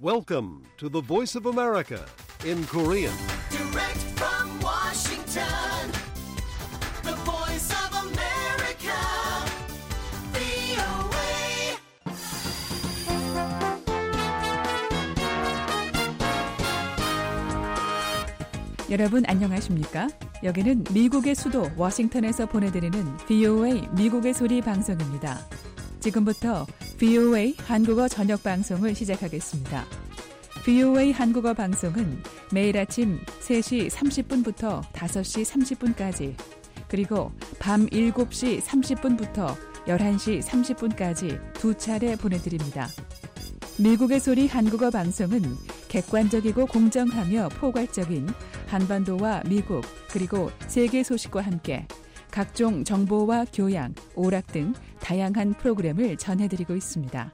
Welcome to the Voice of America in Korean. Direct from Washington, the voice of America, VOA. 여러분 안녕하십니까? 여기는 미국의 수도 워싱턴에서 보내드리는 VOA 미국의 소리 방송입니다. 지금부터 VOA 한국어 저녁 방송을 시작하겠습니다. VOA 한국어 방송은 매일 아침 3시 30분부터 5시 30분까지 그리고 밤 7시 30분부터 11시 30분까지 두 차례 보내드립니다. 미국의 소리 한국어 방송은 객관적이고 공정하며 포괄적인 한반도와 미국 그리고 세계 소식과 함께 각종 정보와 교양, 오락 등 다양한 프로그램을 전해드리고 있습니다.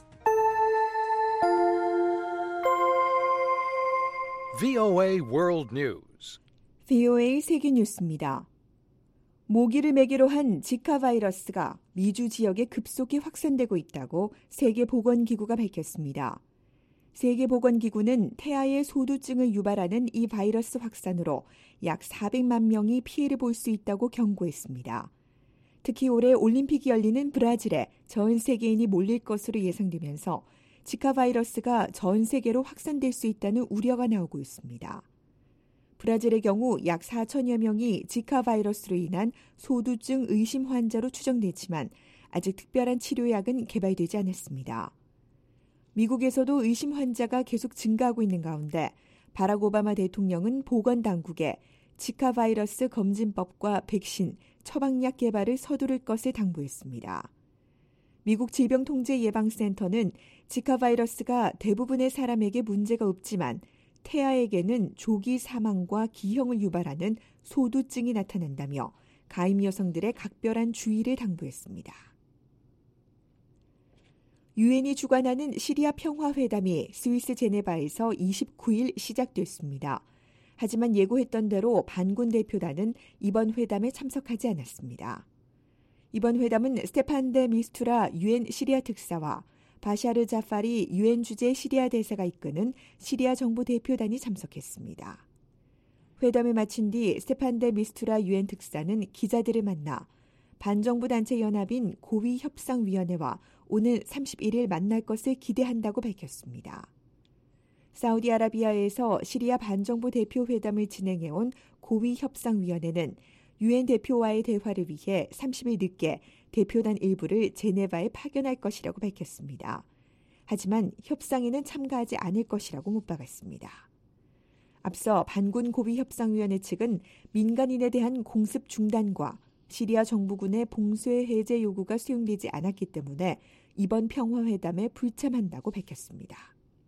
VOA World News. VOA 세계 뉴스입니다. 모기를 매개로 한 지카 바이러스가 미주 지역에 급속히 확산되고 있다고 세계보건기구가 밝혔습니다. 세계보건기구는 태아의 소두증을 유발하는 이 바이러스 확산으로 약 400만 명이 피해를 볼 수 있다고 경고했습니다. 특히 올해 올림픽이 열리는 브라질에 전 세계인이 몰릴 것으로 예상되면서 지카 바이러스가 전 세계로 확산될 수 있다는 우려가 나오고 있습니다. 브라질의 경우 약 4천여 명이 지카 바이러스로 인한 소두증 의심 환자로 추정되지만 아직 특별한 치료약은 개발되지 않았습니다. 미국에서도 의심 환자가 계속 증가하고 있는 가운데 바락 오바마 대통령은 보건당국에 지카 바이러스 검진법과 백신, 처방약 개발을 서두를 것을 당부했습니다. 미국 질병통제예방센터는 지카 바이러스가 대부분의 사람에게 문제가 없지만 태아에게는 조기 사망과 기형을 유발하는 소두증이 나타난다며 가임 여성들의 각별한 주의를 당부했습니다. 유엔이 주관하는 시리아 평화회담이 스위스 제네바에서 29일 시작됐습니다. 하지만 예고했던 대로 반군 대표단은 이번 회담에 참석하지 않았습니다. 이번 회담은 스테판 데 미스투라 유엔 시리아 특사와 바샤르 자파리 유엔 주재 시리아 대사가 이끄는 시리아 정부 대표단이 참석했습니다. 회담을 마친 뒤 스테판 데 미스투라 유엔 특사는 기자들을 만나 반정부 단체 연합인 고위협상위원회와 오늘 31일 만날 것을 기대한다고 밝혔습니다. 사우디아라비아에서 시리아 반정부 대표 회담을 진행해온 고위협상위원회는 유엔 대표와의 대화를 위해 30일 늦게 대표단 일부를 제네바에 파견할 것이라고 밝혔습니다. 하지만 협상에는 참가하지 않을 것이라고 못 박았습니다. 앞서 반군 고위협상위원회 측은 민간인에 대한 공습 중단과 시리아 정부군의 봉쇄 해제 요구가 수용되지 않았기 때문에 이번 평화회담에 불참한다고 밝혔습니다.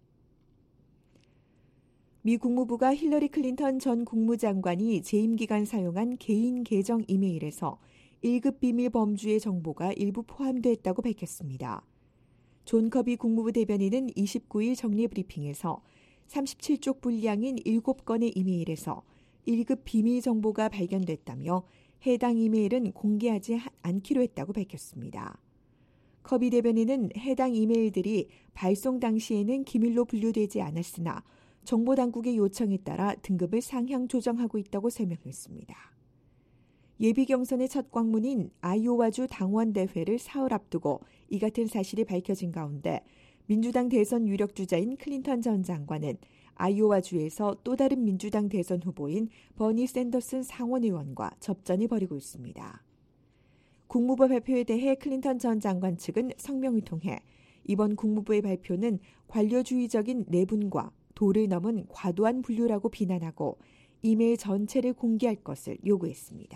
미 국무부가 힐러리 클린턴 전 국무장관이 재임 기간 사용한 개인 계정 이메일에서 1급 비밀 범주의 정보가 일부 포함됐다고 밝혔습니다. 존 커비 국무부 대변인은 29일 정례 브리핑에서 37쪽 분량인 7건의 이메일에서 1급 비밀 정보가 발견됐다며 해당 이메일은 공개하지 않기로 했다고 밝혔습니다. 커비 대변인은 해당 이메일들이 발송 당시에는 기밀로 분류되지 않았으나 정보당국의 요청에 따라 등급을 상향 조정하고 있다고 설명했습니다. 예비 경선의 첫 광문인 아이오와주 당원대회를 사흘 앞두고 이 같은 사실이 밝혀진 가운데 민주당 대선 유력 주자인 클린턴 전 장관은 아이오와주에서 또 다른 민주당 대선 후보인 버니 샌더슨 상원의원과 접전을 벌이고 있습니다. 국무부 발표에 대해 클린턴 전 장관 측은 성명을 통해 이번 국무부의 발표는 관료주의적인 내분과 도를 넘은 과도한 분류라고 비난하고 이메일 전체를 공개할 것을 요구했습니다.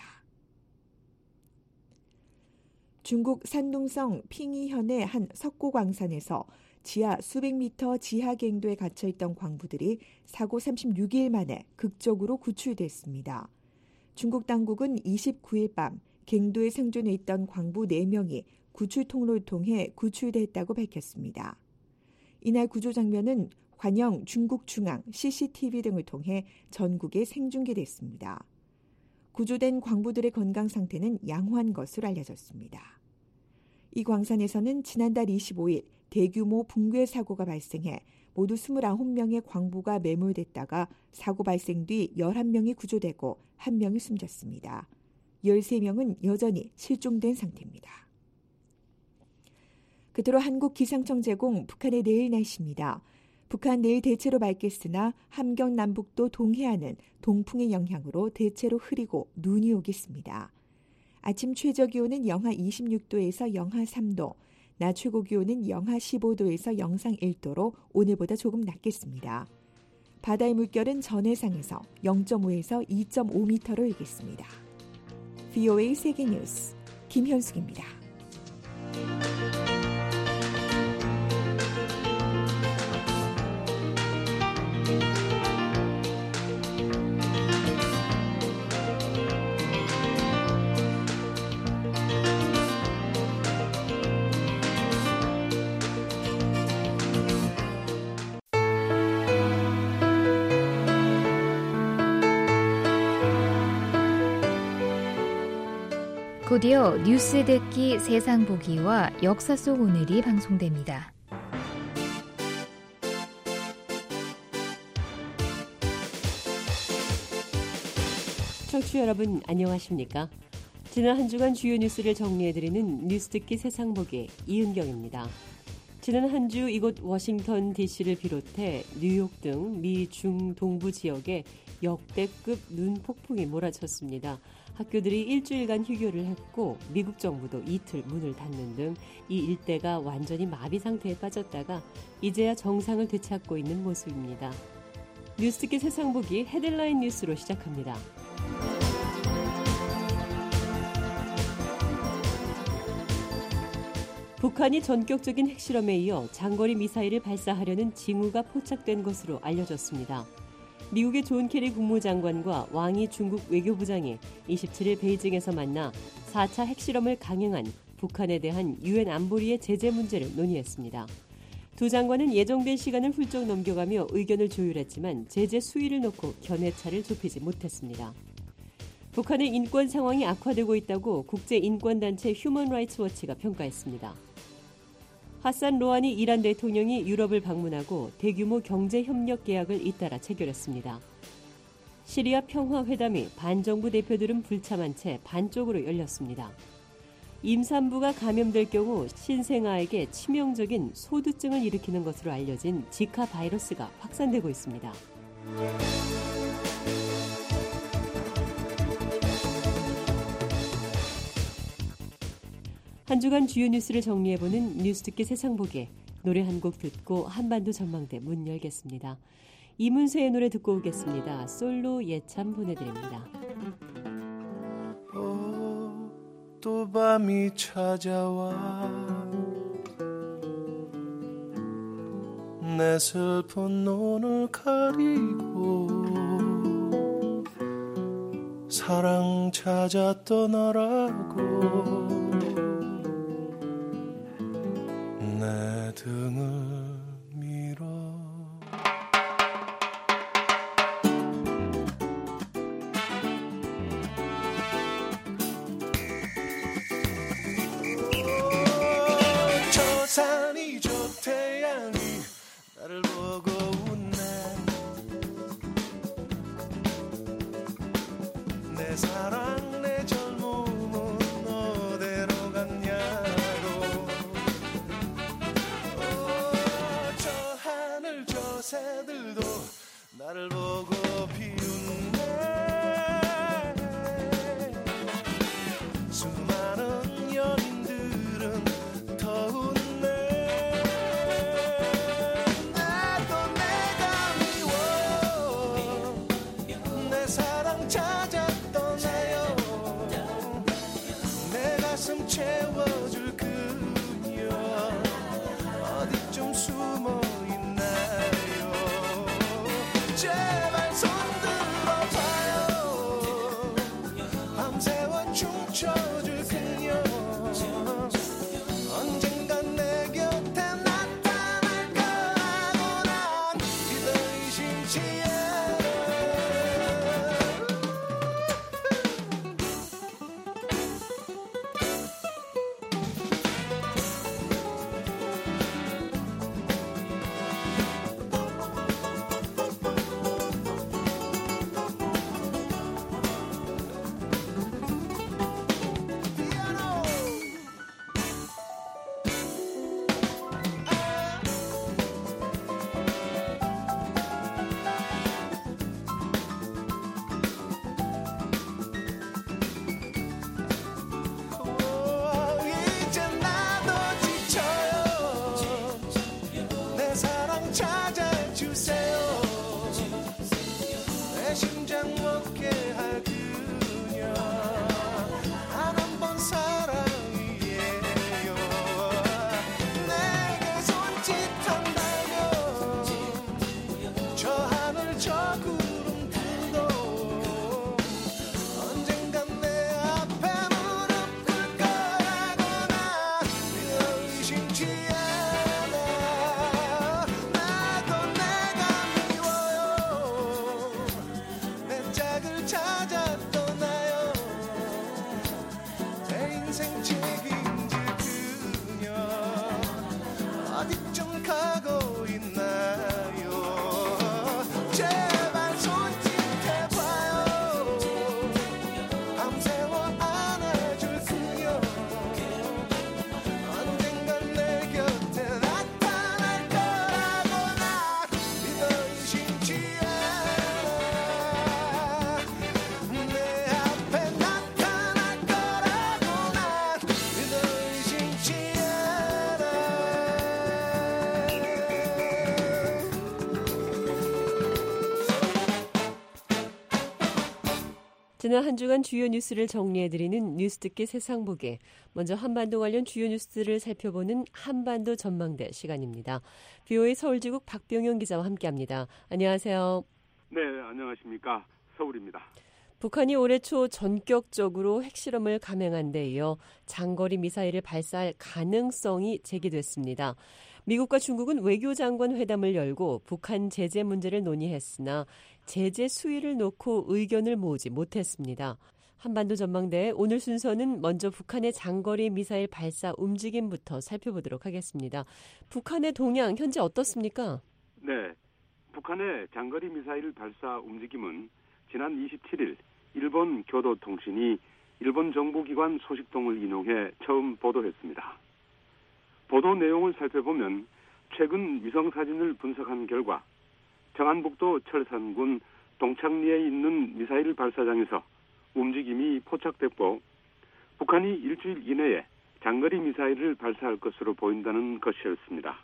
중국 산둥성 핑이현의 한 석고광산에서 지하 수백 미터 지하 갱도에 갇혀있던 광부들이 사고 36일 만에 극적으로 구출됐습니다. 중국 당국은 29일 밤 갱도에 생존해 있던 광부 4명이 구출 통로를 통해 구출됐다고 밝혔습니다. 이날 구조 장면은 관영 중국 중앙 CCTV 등을 통해 전국에 생중계됐습니다. 구조된 광부들의 건강 상태는 양호한 것으로 알려졌습니다. 이 광산에서는 지난달 25일 대규모 붕괴 사고가 발생해 모두 29명의 광부가 매몰됐다가 사고 발생 뒤 11명이 구조되고 1명이 숨졌습니다. 13명은 여전히 실종된 상태입니다. 그대로 한국 기상청 제공 북한의 내일 날씨입니다. 북한 내일 대체로 맑겠으나 함경 남북도 동해안은 동풍의 영향으로 대체로 흐리고 눈이 오겠습니다. 아침 최저 기온은 영하 26도에서 영하 3도, 낮 최고 기온은 영하 15도에서 영상 1도로 오늘보다 조금 낮겠습니다. 바다의 물결은 전해상에서 0.5에서 2.5m로 일겠습니다. VOA 세계뉴스 김현숙입니다. 곧이어 뉴스 듣기 세상 보기와 역사 속 오늘이 방송됩니다. 청취자 여러분 안녕하십니까? 지난 한 주간 주요 뉴스를 정리해드리는 뉴스 듣기 세상 보기 이은경입니다. 지난 한 주 이곳 워싱턴 DC를 비롯해 뉴욕 등 미, 중, 동부 지역에 역대급 눈 폭풍이 몰아쳤습니다. 학교들이 일주일간 휴교를 했고 미국 정부도 이틀 문을 닫는 등 이 일대가 완전히 마비 상태에 빠졌다가 이제야 정상을 되찾고 있는 모습입니다. 뉴스 듣기 세상 보기 헤드라인 뉴스로 시작합니다. 북한이 전격적인 핵실험에 이어 장거리 미사일을 발사하려는 징후가 포착된 것으로 알려졌습니다. 미국의 존 케리 국무장관과 왕이 중국 외교부장이 27일 베이징에서 만나 4차 핵실험을 강행한 북한에 대한 유엔 안보리의 제재 문제를 논의했습니다. 두 장관은 예정된 시간을 훌쩍 넘겨가며 의견을 조율했지만 제재 수위를 놓고 견해차를 좁히지 못했습니다. 북한의 인권 상황이 악화되고 있다고 국제인권단체 휴먼 라이츠 워치가 평가했습니다. 하산 로하니 이란 대통령이 유럽을 방문하고 대규모 경제협력 계약을 잇따라 체결했습니다. 시리아 평화회담이 반정부 대표들은 불참한 채 반쪽으로 열렸습니다. 임산부가 감염될 경우 신생아에게 치명적인 소두증을 일으키는 것으로 알려진 지카 바이러스가 확산되고 있습니다. 한 주간 주요 뉴스를 정리해보는 뉴스 듣기 세상 보기, 노래 한 곡 듣고 한반도 전망대 문 열겠습니다. 이문세의 노래 듣고 오겠습니다. 솔로 예참 보내드립니다. 또 밤이 찾아와 내 슬픈 눈을 가리고 사랑 찾아 떠나라고 내 등을 밀어 저 산이 저 태양이 나를 보고 웃네 내 사랑 내 젊음은 어디로 갔냐고 저 하늘 저 새들도 나를 보고 비웃네 수많은 연인들은 더 웃네 나도 내가 미워 내 사랑 찾아 떠나요 내 가슴 채워줄 그녀 어디쯤 숨어 있나요 제발 손들어 지난 한 주간 주요 뉴스를 정리해드리는 뉴스 듣기 세상 보기. 먼저 한반도 관련 주요 뉴스들을 살펴보는 한반도 전망대 시간입니다. VOA 서울지국 박병영 기자와 함께합니다. 안녕하세요. 네, 안녕하십니까. 서울입니다. 북한이 올해 초 전격적으로 핵실험을 감행한 데 이어 장거리 미사일을 발사할 가능성이 제기됐습니다. 미국과 중국은 외교장관 회담을 열고 북한 제재 문제를 논의했으나 제재 수위를 놓고 의견을 모으지 못했습니다. 한반도 전망대 오늘 순서는 먼저 북한의 장거리 미사일 발사 움직임부터 살펴보도록 하겠습니다. 북한의 동향 현재 어떻습니까? 네, 북한의 장거리 미사일 발사 움직임은 지난 27일 일본 교도통신이 일본 정부기관 소식통을 인용해 처음 보도했습니다. 보도 내용을 살펴보면 최근 위성사진을 분석한 결과 평안북도 철산군 동창리에 있는 미사일 발사장에서 움직임이 포착됐고 북한이 일주일 이내에 장거리 미사일을 발사할 것으로 보인다는 것이었습니다.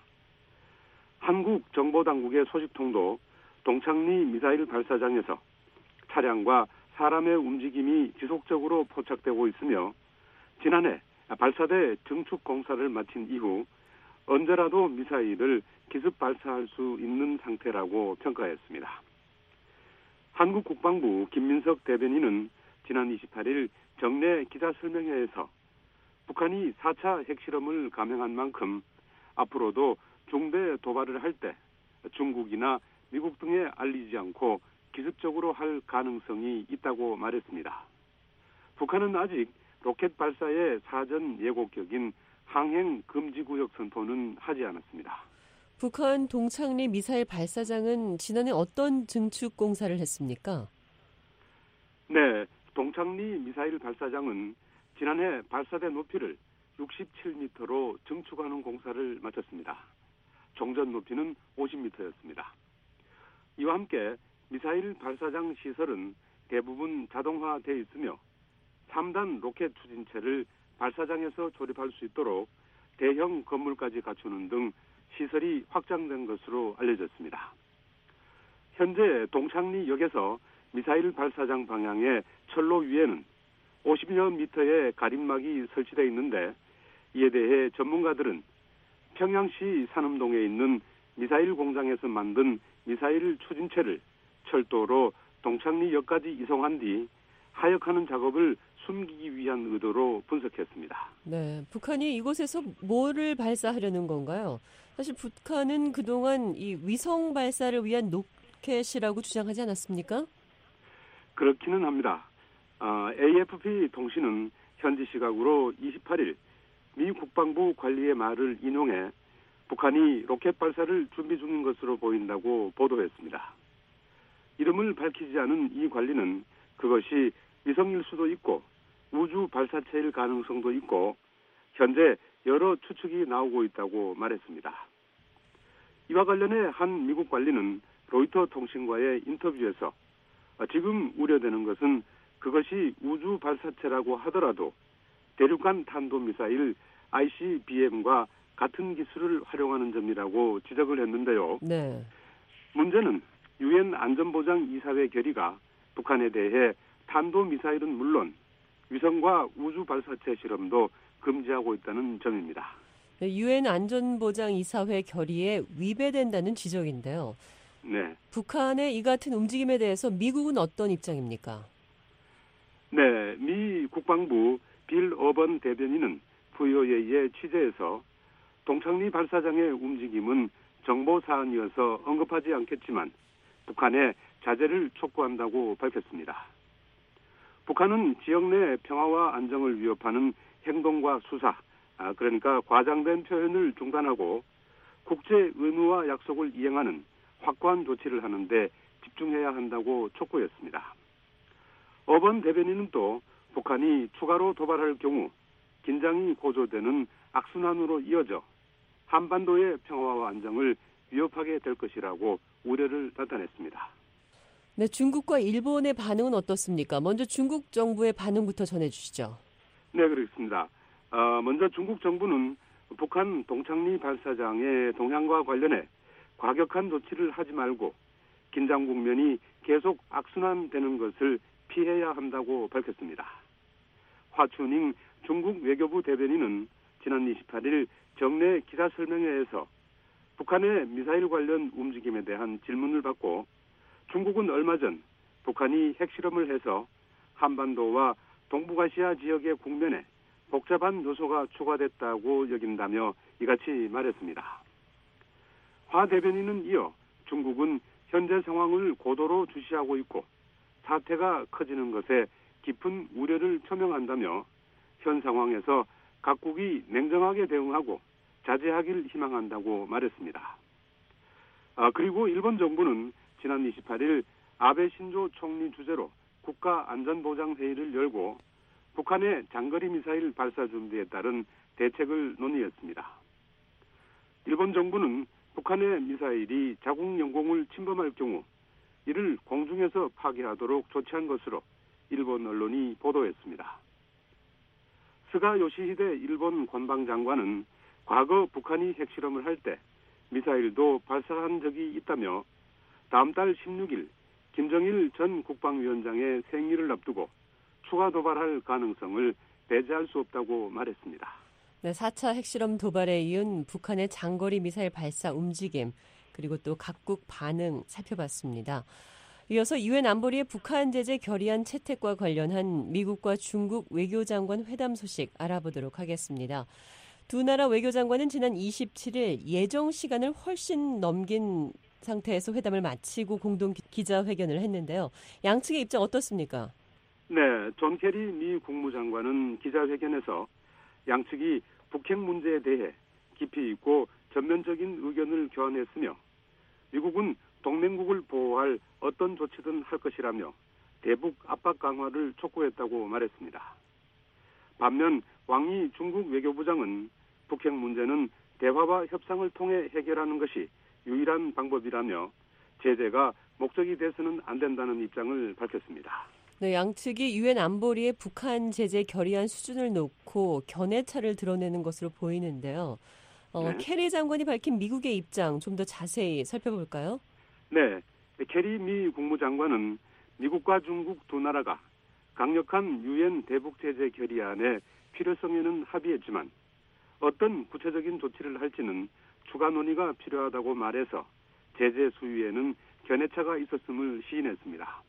한국 정보당국의 소식통도 동창리 미사일 발사장에서 차량과 사람의 움직임이 지속적으로 포착되고 있으며 지난해 발사대 증축 공사를 마친 이후 언제라도 미사일을 기습 발사할 수 있는 상태라고 평가했습니다. 한국 국방부 김민석 대변인은 지난 28일 정례 기자설명회에서 북한이 4차 핵실험을 감행한 만큼 앞으로도 중대 도발을 할 때 중국이나 미국 등에 알리지 않고 기습적으로 할 가능성이 있다고 말했습니다. 북한은 아직 로켓 발사의 사전 예고격인 항행 금지 구역 선포는 하지 않았습니다. 북한 동창리 미사일 발사장은 지난해 어떤 증축 공사를 했습니까? 네, 동창리 미사일 발사장은 지난해 발사대 높이를 67m로 증축하는 공사를 마쳤습니다. 종전 높이는 50m였습니다. 이와 함께 미사일 발사장 시설은 대부분 자동화되어 있으며 3단 로켓 추진체를 발사장에서 조립할 수 있도록 대형 건물까지 갖추는 등 시설이 확장된 것으로 알려졌습니다. 현재 동창리역에서 미사일 발사장 방향의 철로 위에는 50여 미터의 가림막이 설치되어 있는데 이에 대해 전문가들은 평양시 산음동에 있는 미사일 공장에서 만든 미사일 추진체를 철도로 동창리역까지 이송한 뒤 하역하는 작업을 숨기기 위한 의도로 분석했습니다. 네, 북한이 이곳에서 뭐를 발사하려는 건가요? 사실 북한은 그동안 이 위성 발사를 위한 로켓이라고 주장하지 않았습니까? 그렇기는 합니다. AFP 통신은 현지 시각으로 28일 미 국방부 관리의 말을 인용해 북한이 로켓 발사를 준비 중인 것으로 보인다고 보도했습니다. 이름을 밝히지 않은 이 관리는 그것이 위성일 수도 있고 우주 발사체일 가능성도 있고 현재 여러 추측이 나오고 있다고 말했습니다. 이와 관련해 한 미국 관리는 로이터 통신과의 인터뷰에서 지금 우려되는 것은 그것이 우주 발사체라고 하더라도 대륙간 탄도미사일 ICBM과 같은 기술을 활용하는 점이라고 지적을 했는데요. 네. 문제는 유엔 안전보장이사회 결의가 북한에 대해 탄도미사일은 물론 위성과 우주 발사체 실험도 금지하고 있다는 점입니다. 유엔 안전보장이사회 결의에 위배된다는 지적인데요. 네. 북한의 이 같은 움직임에 대해서 미국은 어떤 입장입니까? 네, 미 국방부 빌 어번 대변인은 VOA의 취재에서 동창리 발사장의 움직임은 정보 사안이어서 언급하지 않겠지만 북한의 자제를 촉구한다고 밝혔습니다. 북한은 지역 내 평화와 안정을 위협하는 행동과 수사, 그러니까 과장된 표현을 중단하고 국제 의무와 약속을 이행하는 확고한 조치를 하는데 집중해야 한다고 촉구했습니다. 어번 대변인은 또 북한이 추가로 도발할 경우 긴장이 고조되는 악순환으로 이어져 한반도의 평화와 안정을 위협하게 될 것이라고 우려를 나타냈습니다. 네, 중국과 일본의 반응은 어떻습니까? 먼저 중국 정부의 반응부터 전해주시죠. 네, 그렇습니다. 먼저 중국 정부는 북한 동창리 발사장의 동향과 관련해 과격한 조치를 하지 말고 긴장 국면이 계속 악순환되는 것을 피해야 한다고 밝혔습니다. 화춘잉 중국 외교부 대변인은 지난 28일 정례 기자 설명회에서 북한의 미사일 관련 움직임에 대한 질문을 받고 중국은 얼마 전 북한이 핵실험을 해서 한반도와 동북아시아 지역의 국면에 복잡한 요소가 추가됐다고 여긴다며 이같이 말했습니다. 화 대변인은 이어 중국은 현재 상황을 고도로 주시하고 있고 사태가 커지는 것에 깊은 우려를 표명한다며 현 상황에서 각국이 냉정하게 대응하고 자제하길 희망한다고 말했습니다. 그리고 일본 정부는 지난 28일 아베 신조 총리 주재로 국가안전보장회의를 열고 북한의 장거리 미사일 발사 준비에 따른 대책을 논의했습니다. 일본 정부는 북한의 미사일이 자국 영공을 침범할 경우 이를 공중에서 파괴하도록 조치한 것으로 일본 언론이 보도했습니다. 스가 요시히데 일본 관방장관은 과거 북한이 핵실험을 할 때 미사일도 발사한 적이 있다며 다음 달 16일 김정일 전 국방위원장의 생일을 앞두고 추가 도발할 가능성을 배제할 수 없다고 말했습니다. 네, 4차 핵실험 도발에 이은 북한의 장거리 미사일 발사 움직임 그리고 또 각국 반응 살펴봤습니다. 이어서 유엔 안보리의 북한 제재 결의안 채택과 관련한 미국과 중국 외교장관 회담 소식 알아보도록 하겠습니다. 두 나라 외교장관은 지난 27일 예정 시간을 훨씬 넘긴 상태에서 회담을 마치고 공동 기자회견을 했는데요. 양측의 입장 어떻습니까? 네, 존 케리 미 국무장관은 기자회견에서 양측이 북핵 문제에 대해 깊이 있고 전면적인 의견을 교환했으며 미국은 동맹국을 보호할 어떤 조치든 할 것이라며 대북 압박 강화를 촉구했다고 말했습니다. 반면 왕이 중국 외교부장은 북핵 문제는 대화와 협상을 통해 해결하는 것이 유일한 방법이라며 제재가 목적이 돼서는 안 된다는 입장을 밝혔습니다. 네, 양측이 유엔 안보리의 북한 제재 결의안 수준을 놓고 견해차를 드러내는 것으로 보이는데요. 네. 케리 장관이 밝힌 미국의 입장 좀 더 자세히 살펴볼까요? 네, 케리 미 국무장관은 미국과 중국 두 나라가 강력한 유엔 대북 제재 결의안의 필요성에는 합의했지만 어떤 구체적인 조치를 할지는 추가 논의가 필요하다고 말해서 제재 수위에는 견해차가 있었음을 시인했습니다.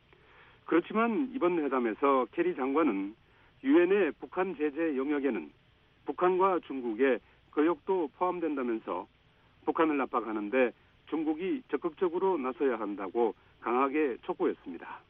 그렇지만 이번 회담에서 케리 장관은 유엔의 북한 제재 영역에는 북한과 중국의 거역도 포함된다면서 북한을 압박하는데 중국이 적극적으로 나서야 한다고 강하게 촉구했습니다.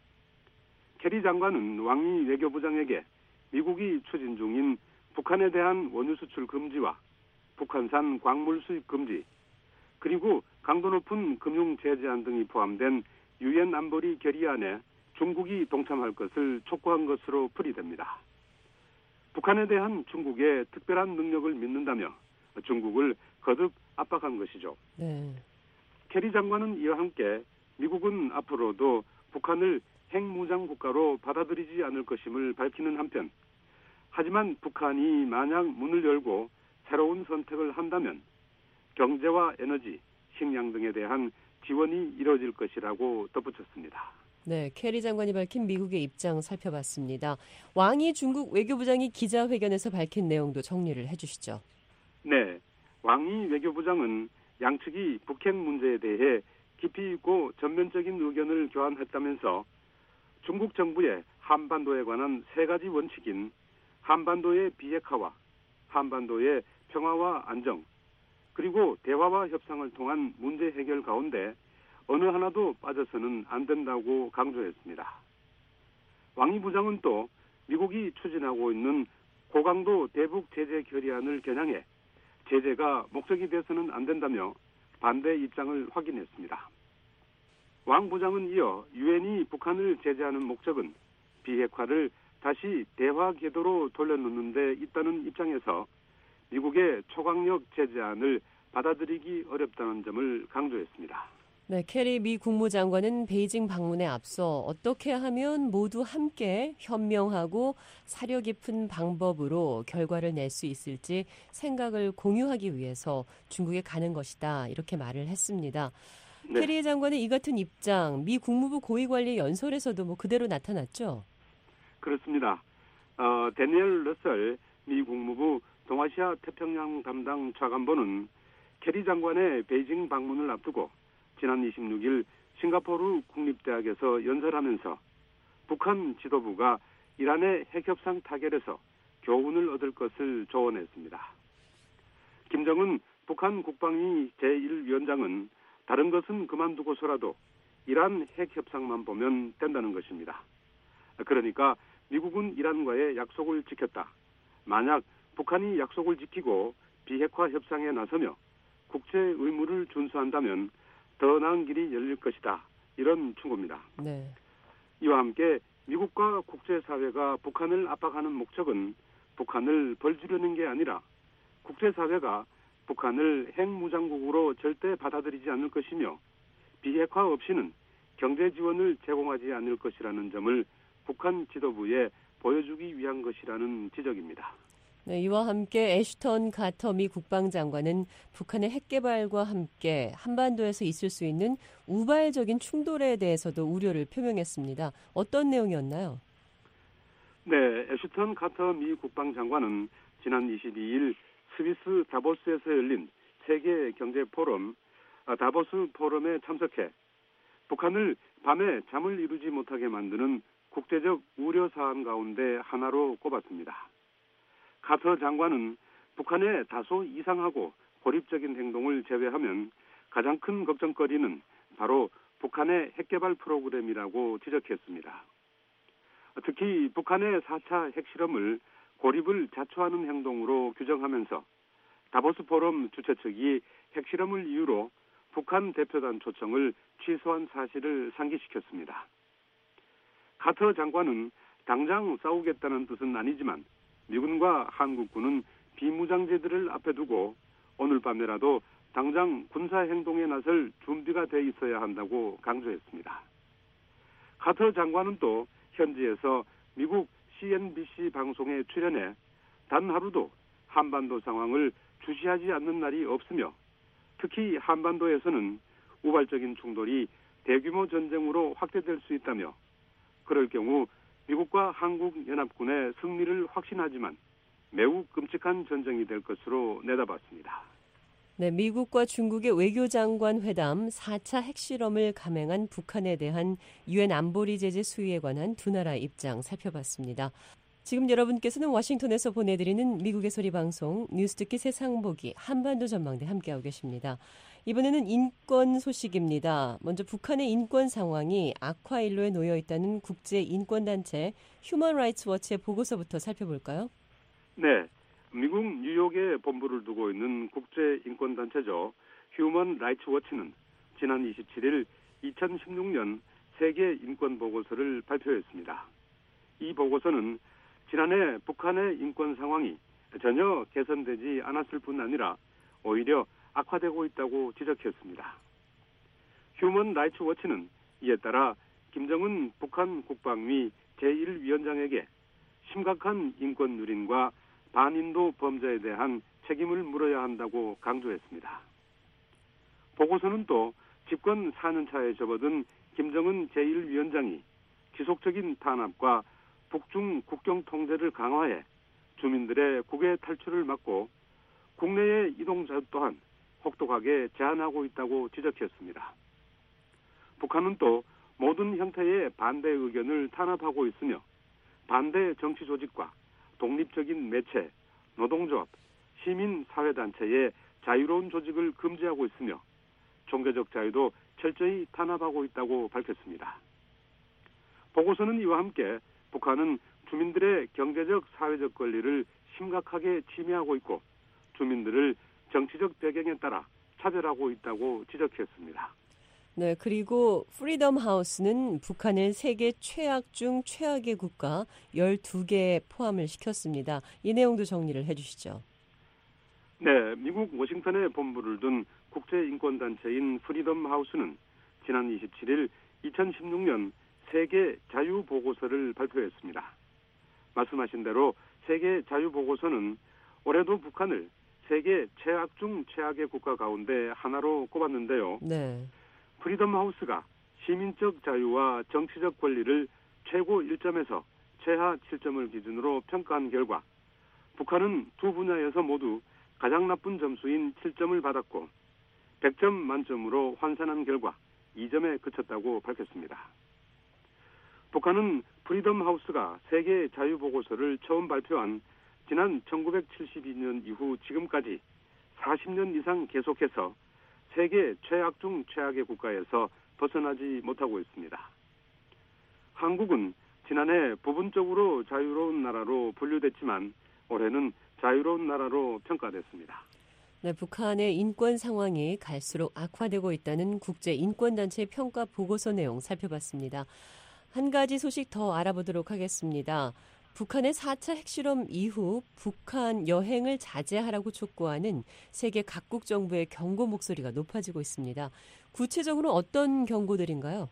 케리 장관은 왕이 외교부장에게 미국이 추진 중인 북한에 대한 원유 수출 금지와 북한산 광물 수입 금지, 그리고 강도 높은 금융 제재안 등이 포함된 유엔 안보리 결의안에 중국이 동참할 것을 촉구한 것으로 풀이됩니다. 북한에 대한 중국의 특별한 능력을 믿는다며 중국을 거듭 압박한 것이죠. 네. 케리 장관은 이와 함께 미국은 앞으로도 북한을 핵무장 국가로 받아들이지 않을 것임을 밝히는 한편, 하지만 북한이 만약 문을 열고 새로운 선택을 한다면 경제와 에너지, 식량 등에 대한 지원이 이뤄질 것이라고 덧붙였습니다. 네, 케리 장관이 밝힌 미국의 입장 살펴봤습니다. 왕이 중국 외교부장이 기자회견에서 밝힌 내용도 정리를 해주시죠. 네, 왕이 외교부장은 양측이 북핵 문제에 대해 깊이 있고 전면적인 의견을 교환했다면서 중국 정부의 한반도에 관한 세 가지 원칙인 한반도의 비핵화와 한반도의 평화와 안정, 그리고 대화와 협상을 통한 문제 해결 가운데 어느 하나도 빠져서는 안 된다고 강조했습니다. 왕이 부장은 또 미국이 추진하고 있는 고강도 대북 제재 결의안을 겨냥해 제재가 목적이 돼서는 안 된다며 반대 입장을 확인했습니다. 왕 부장은 이어 유엔이 북한을 제재하는 목적은 비핵화를 다시 대화 궤도로 돌려놓는 데 있다는 입장에서 미국의 초강력 제재안을 받아들이기 어렵다는 점을 강조했습니다. 네, 케리 미 국무장관은 베이징 방문에 앞서 어떻게 하면 모두 함께 현명하고 사려 깊은 방법으로 결과를 낼 수 있을지 생각을 공유하기 위해서 중국에 가는 것이다, 이렇게 말을 했습니다. 네. 캐리 장관의 이 같은 입장, 미 국무부 고위관리 연설에서도 뭐 그대로 나타났죠? 그렇습니다. 데니엘 러셀 미 국무부 동아시아 태평양 담당 차관보는 캐리 장관의 베이징 방문을 앞두고 지난 26일 싱가포르 국립대학에서 연설하면서 북한 지도부가 이란의 핵협상 타결에서 교훈을 얻을 것을 조언했습니다. 김정은 북한 국방위 제1위원장은 다른 것은 그만두고서라도 이란 핵협상만 보면 된다는 것입니다. 그러니까 미국은 이란과의 약속을 지켰다. 만약 북한이 약속을 지키고 비핵화 협상에 나서며 국제 의무를 준수한다면 더 나은 길이 열릴 것이다. 이런 충고입니다. 네. 이와 함께 미국과 국제사회가 북한을 압박하는 목적은 북한을 벌주려는 게 아니라 국제사회가 북한을 핵무장국으로 절대 받아들이지 않을 것이며 비핵화 없이는 경제 지원을 제공하지 않을 것이라는 점을 북한 지도부에 보여주기 위한 것이라는 지적입니다. 네, 이와 함께 애슈턴 가터 미 국방장관은 북한의 핵개발과 함께 한반도에서 있을 수 있는 우발적인 충돌에 대해서도 우려를 표명했습니다. 어떤 내용이었나요? 네, 애슈턴 가터 미 국방장관은 지난 22일 스위스 다보스에서 열린 세계 경제 포럼 다보스 포럼에 참석해 북한을 밤에 잠을 이루지 못하게 만드는 국제적 우려 사안 가운데 하나로 꼽았습니다. 카터 장관은 북한의 다소 이상하고 고립적인 행동을 제외하면 가장 큰 걱정거리는 바로 북한의 핵개발 프로그램이라고 지적했습니다. 특히 북한의 4차 핵실험을 고립을 자초하는 행동으로 규정하면서 다보스 포럼 주최 측이 핵실험을 이유로 북한 대표단 초청을 취소한 사실을 상기시켰습니다. 카터 장관은 당장 싸우겠다는 뜻은 아니지만 미군과 한국군은 비무장지들을 앞에 두고 오늘 밤에라도 당장 군사행동에 나설 준비가 돼 있어야 한다고 강조했습니다. 카터 장관은 또 현지에서 미국 CNBC 방송에 출연해 단 하루도 한반도 상황을 주시하지 않는 날이 없으며 특히 한반도에서는 우발적인 충돌이 대규모 전쟁으로 확대될 수 있다며 그럴 경우 미국과 한국연합군의 승리를 확신하지만 매우 끔찍한 전쟁이 될 것으로 내다봤습니다. 네, 미국과 중국의 외교장관 회담 4차 핵실험을 감행한 북한에 대한 유엔 안보리 제재 수위에 관한 두 나라 입장 살펴봤습니다. 지금 여러분께서는 워싱턴에서 보내드리는 미국의 소리 방송 뉴스 듣기 세상 보기 한반도 전망대 함께하고 계십니다. 이번에는 인권 소식입니다. 먼저 북한의 인권 상황이 악화일로에 놓여 있다는 국제 인권단체 휴먼 라이츠 워치의 보고서부터 살펴볼까요? 네, 미국 뉴욕에 본부를 두고 있는 국제 인권단체죠. 휴먼 라이츠 워치는 지난 27일 2016년 세계 인권 보고서를 발표했습니다. 이 보고서는 지난해 북한의 인권 상황이 전혀 개선되지 않았을 뿐 아니라 오히려 악화되고 있다고 지적했습니다. 휴먼 라이츠 워치는 이에 따라 김정은 북한 국방위 제1위원장에게 심각한 인권 누린과 반인도 범죄에 대한 책임을 물어야 한다고 강조했습니다. 보고서는 또 집권 4년 차에 접어든 김정은 제1위원장이 지속적인 탄압과 북중 국경 통제를 강화해 주민들의 국외 탈출을 막고 국내의 이동자 또한 혹독하게 제한하고 있다고 지적했습니다. 북한은 또 모든 형태의 반대 의견을 탄압하고 있으며 반대 정치 조직과 독립적인 매체, 노동조합, 시민사회단체의 자유로운 조직을 금지하고 있으며 종교적 자유도 철저히 탄압하고 있다고 밝혔습니다. 보고서는 이와 함께 북한은 주민들의 경제적, 사회적 권리를 심각하게 침해하고 있고 주민들을 정치적 배경에 따라 차별하고 있다고 지적했습니다. 네, 그리고 프리덤 하우스는 북한을 세계 최악 중 최악의 국가 12개에 포함을 시켰습니다. 이 내용도 정리를 해주시죠. 네, 미국 워싱턴에 본부를 둔 국제인권단체인 프리덤 하우스는 지난 27일 2016년 세계 자유보고서를 발표했습니다. 말씀하신 대로 세계 자유보고서는 올해도 북한을 세계 최악 중 최악의 국가 가운데 하나로 꼽았는데요. 네. 프리덤 하우스가 시민적 자유와 정치적 권리를 최고 1점에서 최하 7점을 기준으로 평가한 결과 북한은 두 분야에서 모두 가장 나쁜 점수인 7점을 받았고 100점 만점으로 환산한 결과 2점에 그쳤다고 밝혔습니다. 북한은 프리덤 하우스가 세계 자유보고서를 처음 발표한 지난 1972년 이후 지금까지 40년 이상 계속해서 세계 최악 중 최악의 국가에서 벗어나지 못하고 있습니다. 한국은 지난해 부분적으로 자유로운 나라로 분류됐지만 올해는 자유로운 나라로 평가됐습니다. 네, 북한의 인권 상황이 갈수록 악화되고 있다는 국제인권단체 평가 보고서 내용 살펴봤습니다. 한 가지 소식 더 알아보도록 하겠습니다. 북한의 4차 핵실험 이후 북한 여행을 자제하라고 촉구하는 세계 각국 정부의 경고 목소리가 높아지고 있습니다. 구체적으로 어떤 경고들인가요?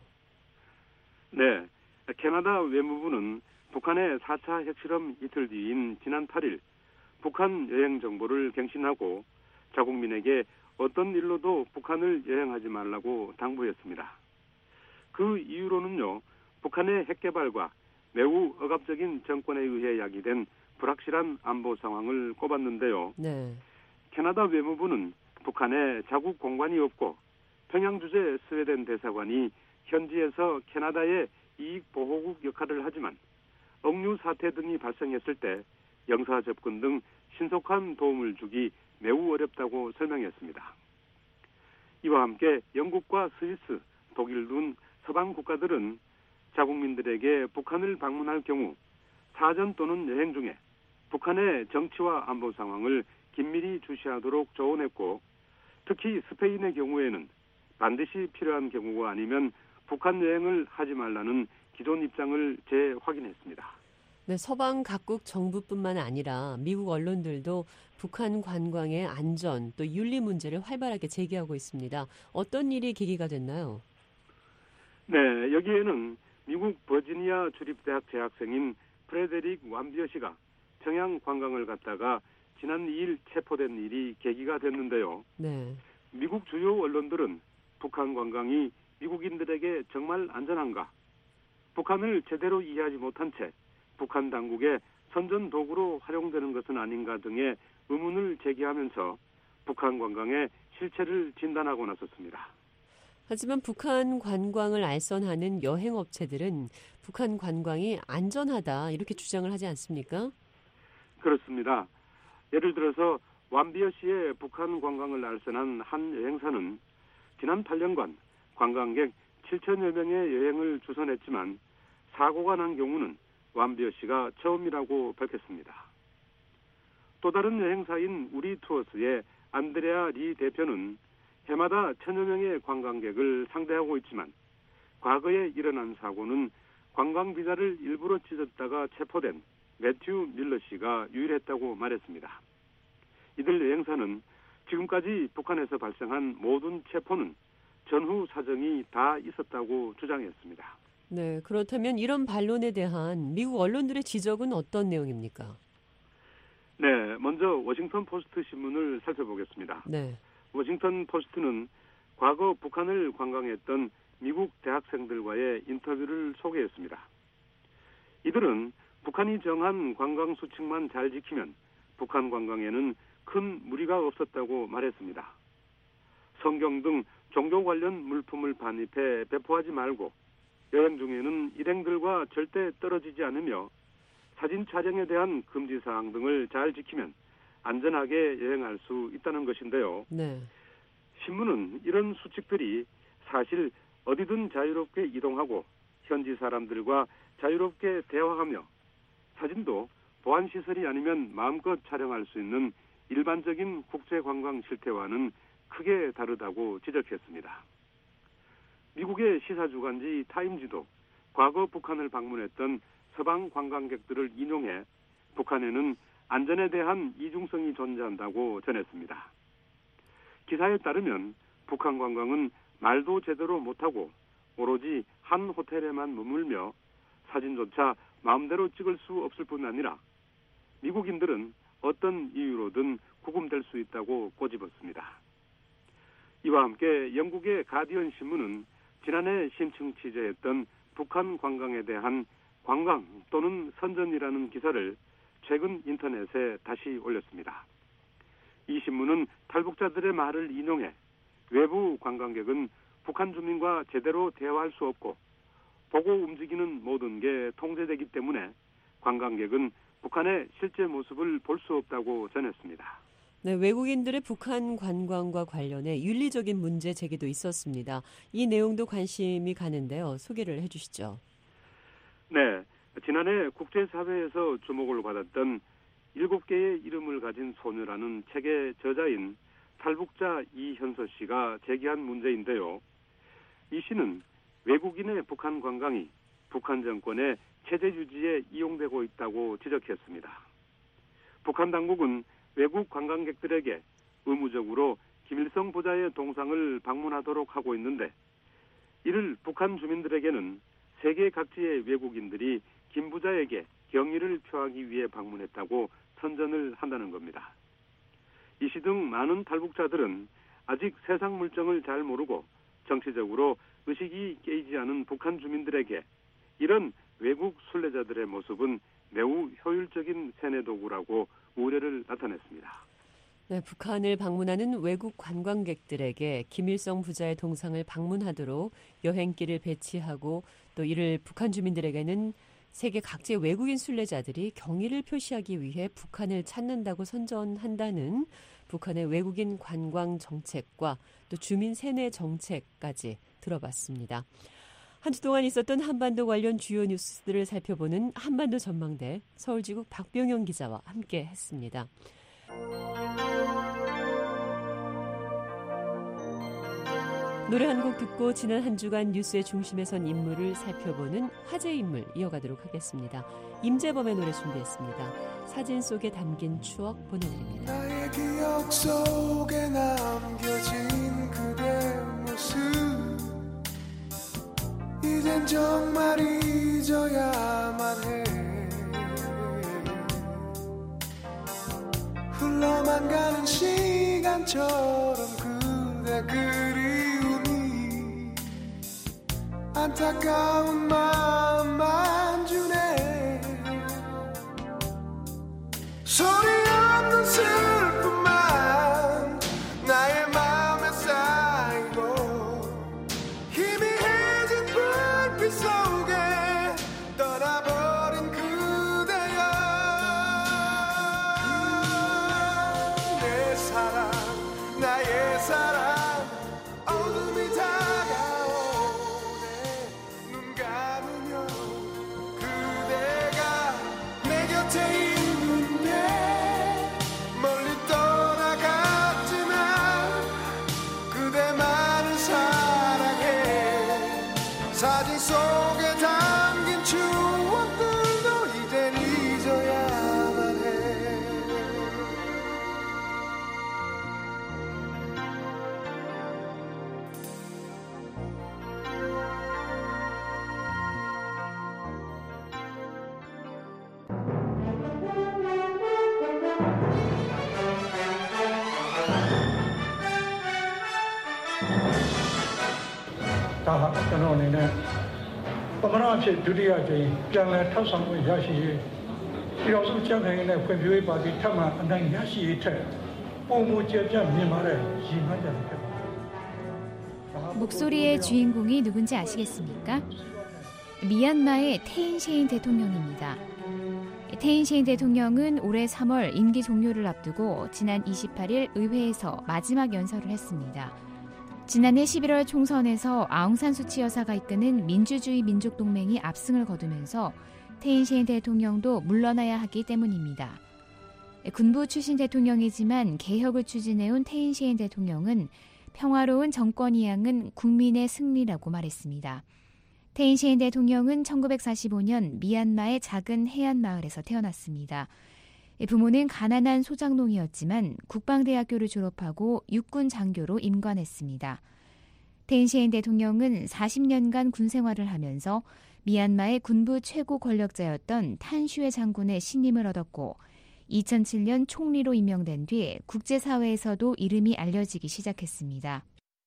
네, 캐나다 외무부는 북한의 4차 핵실험 이틀 뒤인 지난 8일 북한 여행 정보를 갱신하고 자국민에게 어떤 일로도 북한을 여행하지 말라고 당부했습니다. 그 이유로는요, 북한의 핵개발과 매우 억압적인 정권에 의해 야기된 불확실한 안보 상황을 꼽았는데요. 네. 캐나다 외무부는 북한에 자국 공관이 없고 평양 주재 스웨덴 대사관이 현지에서 캐나다의 이익 보호국 역할을 하지만 억류 사태 등이 발생했을 때 영사 접근 등 신속한 도움을 주기 매우 어렵다고 설명했습니다. 이와 함께 영국과 스위스, 독일 등 서방 국가들은 자국민들에게 북한을 방문할 경우 사전 또는 여행 중에 북한의 정치와 안보 상황을 긴밀히 주시하도록 조언했고 특히 스페인의 경우에는 반드시 필요한 경우가 아니면 북한 여행을 하지 말라는 기존 입장을 재확인했습니다. 네, 서방 각국 정부뿐만 아니라 미국 언론들도 북한 관광의 안전 또 윤리 문제를 활발하게 제기하고 있습니다. 어떤 일이 계기가 됐나요? 네, 여기에는 미국 버지니아 주립대학 재학생인 프레데릭 완비어 씨가 평양 관광을 갔다가 지난 2일 체포된 일이 계기가 됐는데요. 네. 미국 주요 언론들은 북한 관광이 미국인들에게 정말 안전한가? 북한을 제대로 이해하지 못한 채 북한 당국의 선전 도구로 활용되는 것은 아닌가 등의 의문을 제기하면서 북한 관광의 실체를 진단하고 나섰습니다. 하지만 북한 관광을 알선하는 여행업체들은 북한 관광이 안전하다 이렇게 주장을 하지 않습니까? 그렇습니다. 예를 들어서 완비어 씨의 북한 관광을 알선한 한 여행사는 지난 8년간 관광객 7천여 명의 여행을 주선했지만 사고가 난 경우는 완비어 씨가 처음이라고 밝혔습니다. 또 다른 여행사인 우리투어스의 안드레아 리 대표는 해마다 1,000여 명의 관광객을 상대하고 있지만 과거에 일어난 사고는 관광비자를 일부러 찢었다가 체포된 매튜 밀러 씨가 유일했다고 말했습니다. 이들 여행사는 지금까지 북한에서 발생한 모든 체포는 전후 사정이 다 있었다고 주장했습니다. 네, 그렇다면 이런 반론에 대한 미국 언론들의 지적은 어떤 내용입니까? 네, 먼저 워싱턴 포스트 신문을 살펴보겠습니다. 네. 워싱턴 포스트는 과거 북한을 관광했던 미국 대학생들과의 인터뷰를 소개했습니다. 이들은 북한이 정한 관광 수칙만 잘 지키면 북한 관광에는 큰 무리가 없었다고 말했습니다. 성경 등 종교 관련 물품을 반입해 배포하지 말고 여행 중에는 일행들과 절대 떨어지지 않으며 사진 촬영에 대한 금지 사항 등을 잘 지키면 안전하게 여행할 수 있다는 것인데요. 네. 신문은 이런 수칙들이 사실 어디든 자유롭게 이동하고 현지 사람들과 자유롭게 대화하며 사진도 보안시설이 아니면 마음껏 촬영할 수 있는 일반적인 국제관광 실태와는 크게 다르다고 지적했습니다. 미국의 시사주간지 타임지도 과거 북한을 방문했던 서방 관광객들을 인용해 북한에는 안전에 대한 이중성이 존재한다고 전했습니다. 기사에 따르면 북한 관광은 말도 제대로 못하고 오로지 한 호텔에만 머물며 사진조차 마음대로 찍을 수 없을 뿐 아니라 미국인들은 어떤 이유로든 구금될 수 있다고 꼬집었습니다. 이와 함께 영국의 가디언 신문은 지난해 심층 취재했던 북한 관광에 대한 관광 또는 선전이라는 기사를 최근 인터넷에 다시 올렸습니다. 이 신문은 탈북자들의 말을 인용해 외부 관광객은 북한 주민과 제대로 대화할 수 없고 보고 움직이는 모든 게 통제되기 때문에 관광객은 북한의 실제 모습을 볼 수 없다고 전했습니다. 네, 외국인들의 북한 관광과 관련해 윤리적인 문제 제기도 있었습니다. 이 내용도 관심이 가는데요. 소개를 해주시죠. 네, 지난해 국제사회에서 주목을 받았던 7개의 이름을 가진 소녀라는 책의 저자인 탈북자 이현서 씨가 제기한 문제인데요. 이 씨는 외국인의 북한 관광이 북한 정권의 체제 유지에 이용되고 있다고 지적했습니다. 북한 당국은 외국 관광객들에게 의무적으로 김일성 부자의 동상을 방문하도록 하고 있는데 이를 북한 주민들에게는 세계 각지의 외국인들이 김 부자에게 경의를 표하기 위해 방문했다고 선전을 한다는 겁니다. 이 씨 등 많은 탈북자들은 아직 세상 물정을 잘 모르고 정치적으로 의식이 깨이지 않은 북한 주민들에게 이런 외국 순례자들의 모습은 매우 효율적인 세뇌 도구라고 우려를 나타냈습니다. 네, 북한을 방문하는 외국 관광객들에게 김일성 부자의 동상을 방문하도록 여행기를 배치하고 또 이를 북한 주민들에게는 세계 각지의 외국인 순례자들이 경의를 표시하기 위해 북한을 찾는다고 선전한다는 북한의 외국인 관광 정책과 또 주민 세뇌 정책까지 들어봤습니다. 한 주 동안 있었던 한반도 관련 주요 뉴스들을 살펴보는 한반도 전망대 서울지국 박병영 기자와 함께 했습니다. 노래 한 곡 듣고 지난 한 주간 뉴스의 중심에 선 인물을 살펴보는 화제 인물 이어가도록 하겠습니다. 임재범의 노래 준비했습니다. 사진 속에 담긴 추억 보내드립니다. 나의 기억 속에 남겨진 그대 모습 이젠 정말 잊어야만 해. 흘러만 가는 시간처럼 그대 그리움이 안타까운 마음만 주네. 소리 없는 슬픔만 나의 마음에 쌓이고 희미해진 불빛 속에 떠나버린 그대여. 내 사랑 나의 사랑 어둠이 다가오네. 눈 감으면 그대가 내 곁에 있는데 멀리 떠나갔지만 그대만을 사랑해. 사진 속에 담긴 추억들도 이젠 잊어야만 해. ဒါဟာကျွန်တော်အနေနဲ့ပမနာအဖြစ်ဒုတိယကြိမ်ပြန်လည်ထောက်ဆောင်မှုရရှိရေးပြည်တော်စုချက်ခိုင်နဲ့ဖွံ့ဖြိုးရေးပါတီထပ်မံအနိုင်ရရှိရေးထက်ပုံမူကျပြတ်မြင်မာတဲ့ရည်မှန်းချက်ဖြစ်ပါတယ်. 목소리의 주인공이 누군지 아시겠습니까? 미얀마의 태인 셰인 대통령입니다. 태인 셰인 대통령은 올해 3월 임기 종료를 앞두고 지난 28일 의회에서 마지막 연설을 했습니다. 지난해 11월 총선에서 아웅산 수치 여사가 이끄는 민주주의 민족동맹이 압승을 거두면서 태인 셰인 대통령도 물러나야 하기 때문입니다. 군부 출신 대통령이지만 개혁을 추진해온 태인 셰인 대통령은 평화로운 정권 이양은 국민의 승리라고 말했습니다. 태인 셰인 대통령은 1945년 미얀마의 작은 해안 마을에서 태어났습니다. 부모는 가난한 소장농이었지만 국방대학교를 졸업하고 육군 장교로 임관했습니다. 태인 셰인 대통령은 40년간 군 생활을 하면서 미얀마의 군부 최고 권력자였던 탄슈에 장군의 신임을 얻었고 2007년 총리로 임명된 뒤 국제사회에서도 이름이 알려지기 시작했습니다.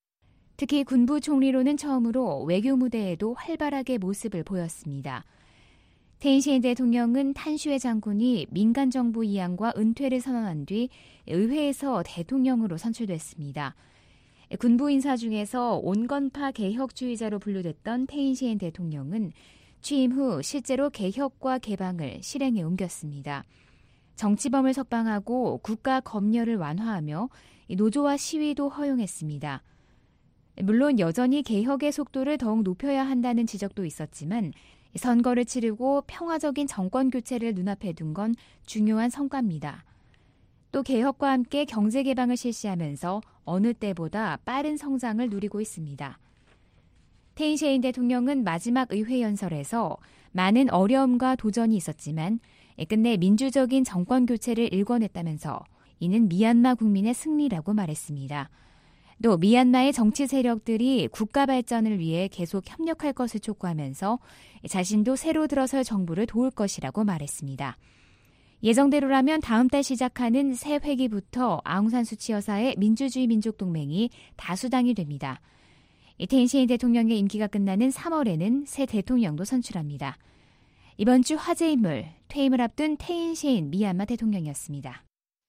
특히 군부 총리로는 처음으로 외교 무대에도 활발하게 모습을 보였습니다. 테인시엔 대통령은 탄슈에 장군이 민간 정부 이양과 은퇴를 선언한 뒤 의회에서 대통령으로 선출됐습니다. 군부 인사 중에서 온건파 개혁주의자로 분류됐던 테인시엔 대통령은 취임 후 실제로 개혁과 개방을 실행에 옮겼습니다. 정치범을 석방하고 국가 검열을 완화하며 노조와 시위도 허용했습니다. 물론 여전히 개혁의 속도를 더욱 높여야 한다는 지적도 있었지만 선거를 치르고 평화적인 정권 교체를 눈앞에 둔 건 중요한 성과입니다. 또 개혁과 함께 경제 개방을 실시하면서 어느 때보다 빠른 성장을 누리고 있습니다. 테인시엔 대통령은 마지막 의회 연설에서 많은 어려움과 도전이 있었지만 끝내 민주적인 정권 교체를 일궈냈다면서 이는 미얀마 국민의 승리라고 말했습니다. 또 미얀마의 정치 세력들이 국가 발전을 위해 계속 협력할 것을 촉구하면서 자신도 새로 들어설 정부를 도울 것이라고 말했습니다. 예정대로라면 다음 달 시작하는 새 회기부터 아웅산 수치 여사의 민주주의 민족동맹이 다수당이 됩니다. 테인시엔 대통령의 임기가 끝나는 3월에는 새 대통령도 선출합니다. 이번 주 화제 인물, 퇴임을 앞둔 테인시엔 미얀마 대통령이었습니다.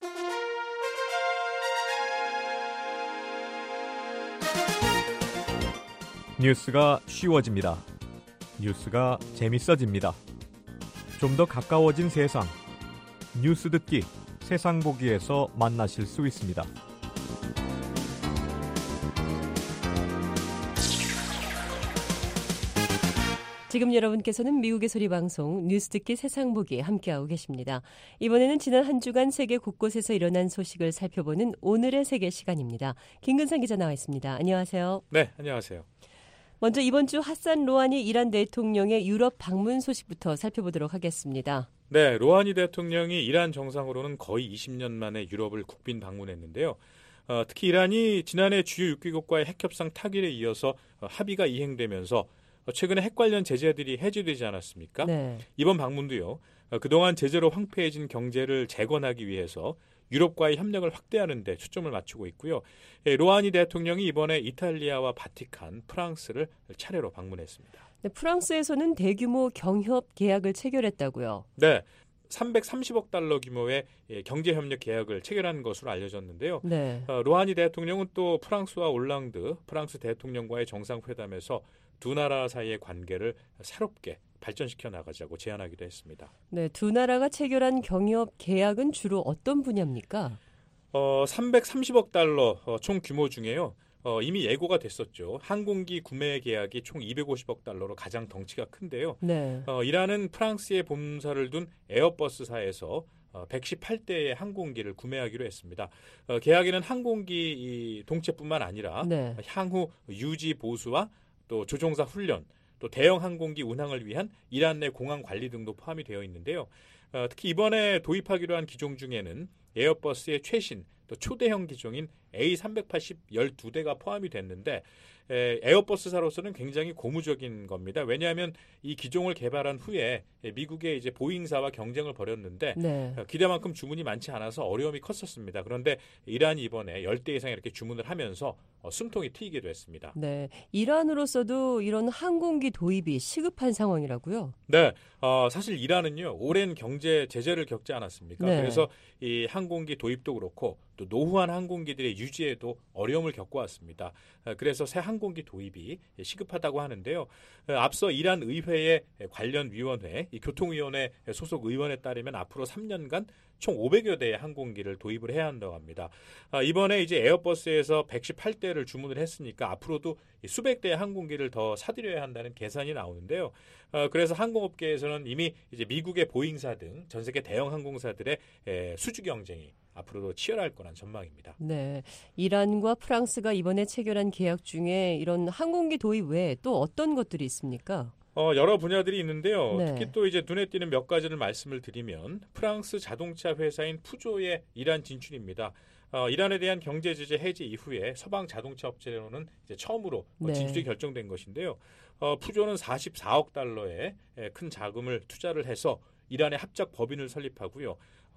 뉴스가 쉬워집니다. 뉴스가 재밌어집니다. 좀 더 가까워진 세상. 뉴스 듣기, 세상 보기에서 만나실 수 있습니다. 지금 여러분께서는 미국의 소리 방송 뉴스 듣기 세상 보기 함께하고 계십니다. 이번에는 지난 한 주간 세계 곳곳에서 일어난 소식을 살펴보는 오늘의 세계 시간입니다. 김근상 기자 나와 있습니다. 안녕하세요. 네, 안녕하세요. 먼저 이번 주 하산 로하니 이란 대통령의 유럽 방문 소식부터 살펴보도록 하겠습니다. 네, 로하니 대통령이 이란 정상으로는 거의 20년 만에 유럽을 국빈 방문했는데요. 특히 이란이 지난해 주요 6개국과의 핵협상 타결에 이어서 합의가 이행되면서 최근에 핵 관련 제재들이 해제되지 않았습니까? 네. 이번 방문도요. 그동안 제재로 황폐해진 경제를 재건하기 위해서 유럽과의 협력을 확대하는 데 초점을 맞추고 있고요. 로하니 대통령이 이번에 이탈리아와 바티칸, 프랑스를 차례로 방문했습니다. 네, 프랑스에서는 대규모 경협 계약을 체결했다고요? 네. 330억 달러 규모의 경제협력 계약을 체결한 것으로 알려졌는데요. 네. 로하니 대통령은 또 프랑스와 올랑드 프랑스 대통령과의 정상회담에서 두 나라 사이의 관계를 새롭게 발전시켜 나가자고 제안하기도 했습니다. 네, 두 나라가 체결한 경협 계약은 주로 어떤 분야입니까? 330억 달러 총 규모 중에요. 이미 예고가 됐었죠. 항공기 구매 계약이 총 250억 달러로 가장 덩치가 큰데요. 네. 이란은 프랑스에 본사를 둔 에어버스사에서 118대의 항공기를 구매하기로 했습니다. 계약에는 항공기 동체뿐만 아니라 네. 향후 유지 보수와 또 조종사 훈련, 또 대형 항공기 운항을 위한 이란 내 공항 관리 등도 포함이 되어 있는데요. 특히 이번에 도입하기로 한 기종 중에는 에어버스의 최신 또 초대형 기종인 A380 12대가 포함이 됐는데 에어버스사로서는 굉장히 고무적인 겁니다. 왜냐하면 이 기종을 개발한 후에 미국의 이제 보잉사와 경쟁을 벌였는데 네. 기대만큼 주문이 많지 않아서 어려움이 컸었습니다. 그런데 이란이 이번에 10대 이상 이렇게 주문을 하면서 숨통이 트이기도 했습니다. 네, 이란으로서도 이런 항공기 도입이 시급한 상황이라고요? 네, 사실 이란은요 오랜 경제 제재를 겪지 않았습니까? 네. 그래서 이 항공기 도입도 그렇고 또 노후한 항공기들의 유지에도 어려움을 겪어왔습니다. 그래서 새 항공기 도입이 시급하다고 하는데요. 앞서 이란 의회의 관련 위원회, 이 교통위원회 소속 의원에 따르면 앞으로 3년간 총 500여 대의 항공기를 도입을 해야 한다고 합니다. 이번에 이제 에어버스에서 118대를 주문을 했으니까 앞으로도 수백 대의 항공기를 더 사들여야 한다는 계산이 나오는데요. 그래서 항공업계에서는 이미 이제 미국의 보잉사 등 전 세계 대형 항공사들의 수주 경쟁이 앞으로도 치열할 거란 전망입니다. 네, 이란과 프랑스가 이번에 체결한 계약 중에 이런 항공기 도입 외에 또 어떤 것들이 있습니까? 여러 분야들이 있는데요. 네. 특히 또 이제 눈에 띄는 몇 가지를 말씀을 드리면 프랑스 자동차 회사인 푸조의 이란 진출입니다. 이란에 대한 경제 제재 해제 이후에 서방 자동차 업체로는 이제 처음으로 네. 진출이 결정된 것인데요. 푸조는 44억 달러의 큰 자금을 투자를 해서 이란의 합작 법인을 설립하고요.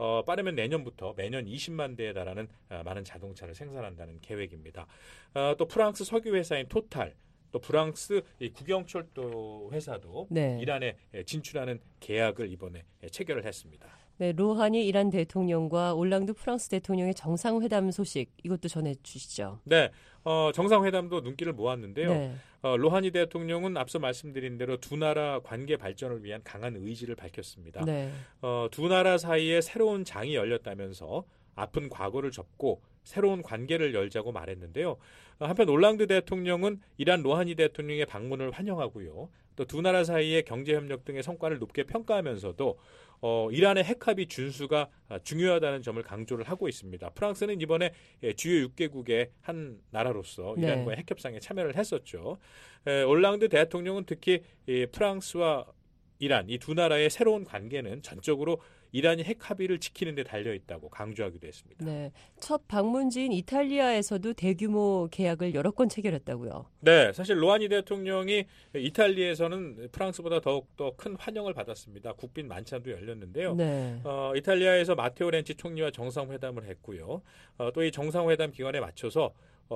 빠르면 내년부터 매년 20만 대에 달하는 많은 자동차를 생산한다는 계획입니다. 또 프랑스 석유 회사인 토탈, 또 프랑스 이 국영철도 회사도 네. 이란에 진출하는 계약을 이번에 체결을 했습니다. 네, 로하니 이란 대통령과 올랑드 프랑스 대통령의 정상회담 소식 이것도 전해주시죠. 네, 정상회담도 눈길을 모았는데요. 네. 로하니 대통령은 앞서 말씀드린 대로 두 나라 관계 발전을 위한 강한 의지를 밝혔습니다. 네. 두 나라 사이에 새로운 장이 열렸다면서 아픈 과거를 접고 새로운 관계를 열자고 말했는데요. 한편 올랑드 대통령은 이란 로하니 대통령의 방문을 환영하고요. 또 두 나라 사이의 경제협력 등의 성과를 높게 평가하면서도 이란의 핵합의 준수가 중요하다는 점을 강조를 하고 있습니다. 프랑스는 이번에 주요 6개국의 한 나라로서 이란과의 핵협상에 참여를 했었죠. 올랑드 대통령은 특히 프랑스와 이란 이 두 나라의 새로운 관계는 전적으로 이란이 핵 합의를 지키는 데 달려 있다고 강조하기도 했습니다. 네, 첫 방문지인 이탈리아에서도 대규모 계약을 여러 건 체결했다고요. 네, 사실 로하니 대통령이 이탈리아에서는 프랑스보다 더욱더 큰 환영을 받았습니다. 국빈 만찬도 열렸는데요. 네. 이탈리아에서 마테오 렌치 총리와 정상회담을 했고요. 또 이 정상회담 기간에 맞춰서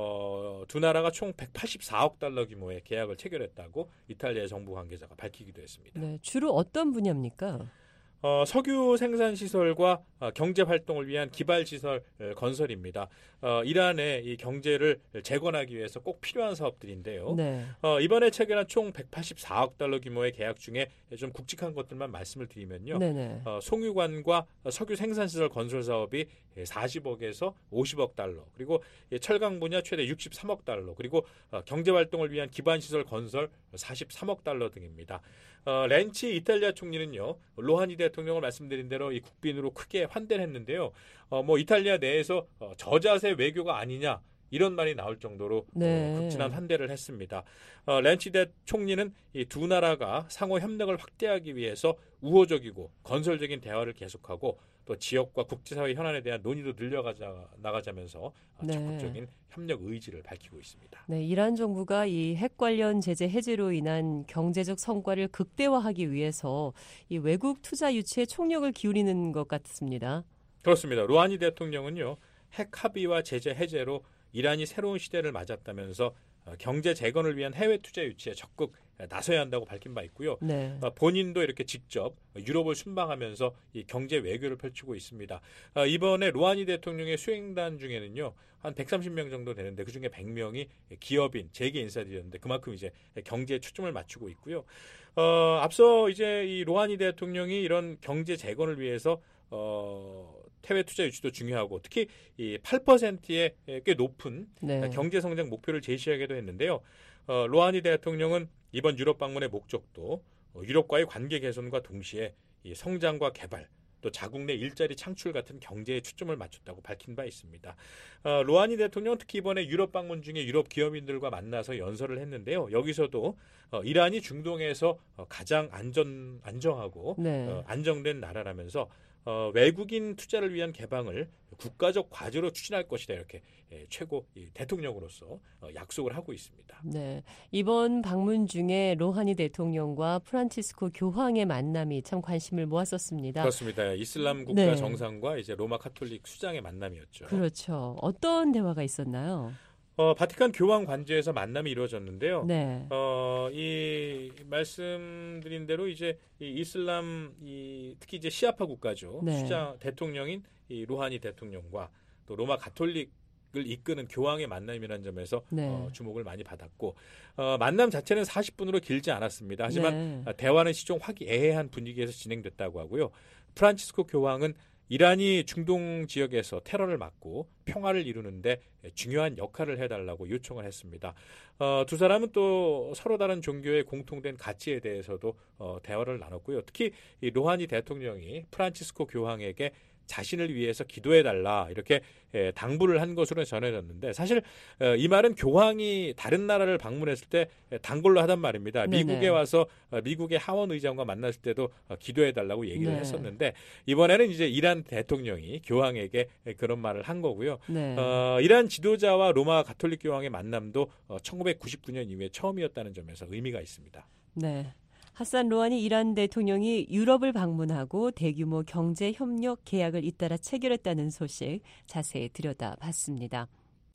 두 나라가 총 184억 달러 규모의 계약을 체결했다고 이탈리아 정부 관계자가 밝히기도 했습니다. 네, 주로 어떤 분야입니까? 석유 생산 시설과 경제 활동을 위한 기발 시설 건설입니다. 이란의 이 경제를 재건하기 위해서 꼭 필요한 사업들인데요. 네. 이번에 체결한 총 184억 달러 규모의 계약 중에 좀 굵직한 것들만 말씀을 드리면요. 네네. 송유관과 석유 생산 시설 건설 사업이 40억에서 50억 달러, 그리고 철강 분야 최대 63억 달러, 그리고 경제 활동을 위한 기반 시설 건설 43억 달러 등입니다. 렌치 이탈리아 총리는요, 로하니 대통령을 말씀드린 대로 이 국빈으로 크게 환대를 했는데요. 이탈리아 내에서 저자세 외교가 아니냐 이런 말이 나올 정도로 극진한 환대를 했습니다. 렌치 총리는 이 두 나라가 상호 협력을 확대하기 위해서 우호적이고 건설적인 대화를 계속하고 또 지역과 국제사회 현안에 대한 논의도 나가자면서 적극적인 협력 의지를 밝히고 있습니다. 네, 이란 정부가 이 핵 관련 제재 해제로 인한 경제적 성과를 극대화하기 위해서 이 외국 투자 유치에 총력을 기울이는 것 같습니다. 그렇습니다. 로하니 대통령은요, 핵 합의와 제재 해제로 이란이 새로운 시대를 맞았다면서 경제 재건을 위한 해외 투자 유치에 적극 나서야 한다고 밝힌 바 있고요. 네. 본인도 이렇게 직접 유럽을 순방하면서 이 경제 외교를 펼치고 있습니다. 이번에 로하니 대통령의 수행단 중에는요, 한 130명 정도 되는데 그중에 100명이 기업인, 재계 인사들이었는데 그만큼 이제 경제에 초점을 맞추고 있고요. 앞서 이제 이 로하니 대통령이 이런 경제 재건을 위해서 해외 투자 유치도 중요하고 특히 이 8%의 꽤 높은 경제 성장 목표를 제시하기도 했는데요. 로하니 대통령은 이번 유럽 방문의 목적도 유럽과의 관계 개선과 동시에 이 성장과 개발, 또 자국 내 일자리 창출 같은 경제에 초점을 맞췄다고 밝힌 바 있습니다. 로하니 대통령은 특히 이번에 유럽 방문 중에 유럽 기업인들과 만나서 연설을 했는데요. 여기서도 이란이 중동에서 가장 안정하고 안정된 나라라면서 외국인 투자를 위한 개방을 국가적 과제로 추진할 것이다, 이렇게 최고 대통령으로서 약속을 하고 있습니다. 네, 이번 방문 중에 로하니 대통령과 프란치스코 교황의 만남이 참 관심을 모았었습니다. 그렇습니다. 이슬람 국가 정상과 이제 로마 카톨릭 수장의 만남이었죠. 그렇죠. 어떤 대화가 있었나요? 바티칸 교황 관저에서 만남이 이루어졌는데요. 네. 이 말씀드린 대로 이제 이 이슬람 특히 이제 시아파 국가죠. 수장 대통령인 이 로하니 대통령과 또 로마 가톨릭을 이끄는 교황의 만남이라는 점에서 주목을 많이 받았고 만남 자체는 40분으로 길지 않았습니다. 하지만 대화는 시종 화기애애한 분위기에서 진행됐다고 하고요. 프란치스코 교황은 이란이 중동 지역에서 테러를 막고 평화를 이루는데 중요한 역할을 해달라고 요청을 했습니다. 두 사람은 또 서로 다른 종교의 공통된 가치에 대해서도 대화를 나눴고요. 특히 이 로하니 대통령이 프란치스코 교황에게 자신을 위해서 기도해달라 이렇게 당부를 한 것으로 전해졌는데 사실 이 말은 교황이 다른 나라를 방문했을 때 단골로 하단 말입니다. 미국에 와서 미국의 하원 의장과 만났을 때도 기도해달라고 얘기를 했었는데 이번에는 이제 이란 대통령이 교황에게 그런 말을 한 거고요. 이란 지도자와 로마 가톨릭 교황의 만남도 1999년 이후에 처음이었다는 점에서 의미가 있습니다. 네. 하산 로하니 이란 대통령이 유럽을 방문하고 대규모 경제 협력 계약을 잇따라 체결했다는 소식 자세히 들여다봤습니다.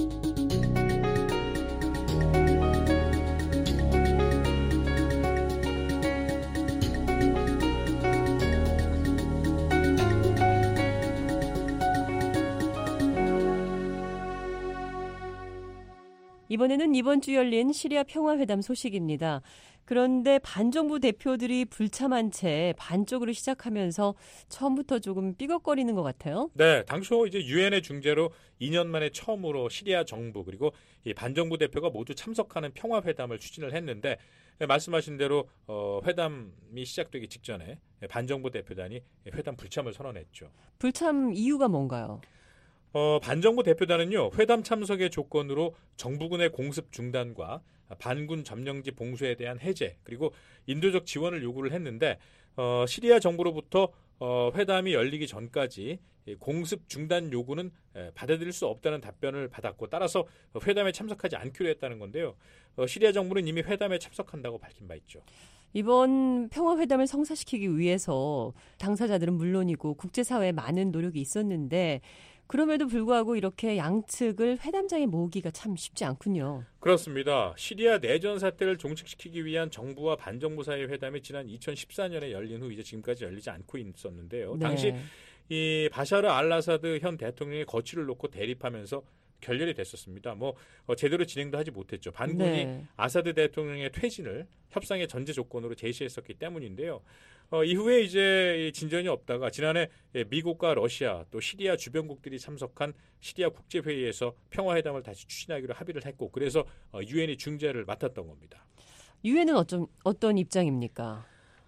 이번에는 이번 주 열린 시리아 평화회담 소식입니다. 그런데 반정부 대표들이 불참한 채 반쪽으로 시작하면서 처음부터 조금 삐걱거리는 것 같아요. 네, 당초 이제 유엔의 중재로 2년 만에 처음으로 시리아 정부 그리고 이 반정부 대표가 모두 참석하는 평화회담을 추진을 했는데 말씀하신 대로 회담이 시작되기 직전에 반정부 대표단이 회담 불참을 선언했죠. 불참 이유가 뭔가요? 반정부 대표단은요, 회담 참석의 조건으로 정부군의 공습 중단과 반군 점령지 봉쇄에 대한 해제 그리고 인도적 지원을 요구를 했는데 시리아 정부로부터 회담이 열리기 전까지 공습 중단 요구는 받아들일 수 없다는 답변을 받았고 따라서 회담에 참석하지 않기로 했다는 건데요. 시리아 정부는 이미 회담에 참석한다고 밝힌 바 있죠. 이번 평화회담을 성사시키기 위해서 당사자들은 물론이고 국제사회에 많은 노력이 있었는데 그럼에도 불구하고 이렇게 양측을 회담장에 모으기가 참 쉽지 않군요. 그렇습니다. 시리아 내전 사태를 종식시키기 위한 정부와 반정부 사이의 회담이 지난 2014년에 열린 후 이제 지금까지 열리지 않고 있었는데요. 네. 당시 이 바샤르 알아사드 현 대통령의 거취를 놓고 대립하면서 결렬이 됐었습니다. 제대로 진행도 하지 못했죠. 반군이 아사드 대통령의 퇴진을 협상의 전제 조건으로 제시했었기 때문인데요. 이후에 이제 진전이 없다가 지난해 미국과 러시아 또 시리아 주변국들이 참석한 시리아 국제회의에서 평화회담을 다시 추진하기로 합의를 했고 그래서 유엔이 중재를 맡았던 겁니다. 유엔은 어떤 입장입니까?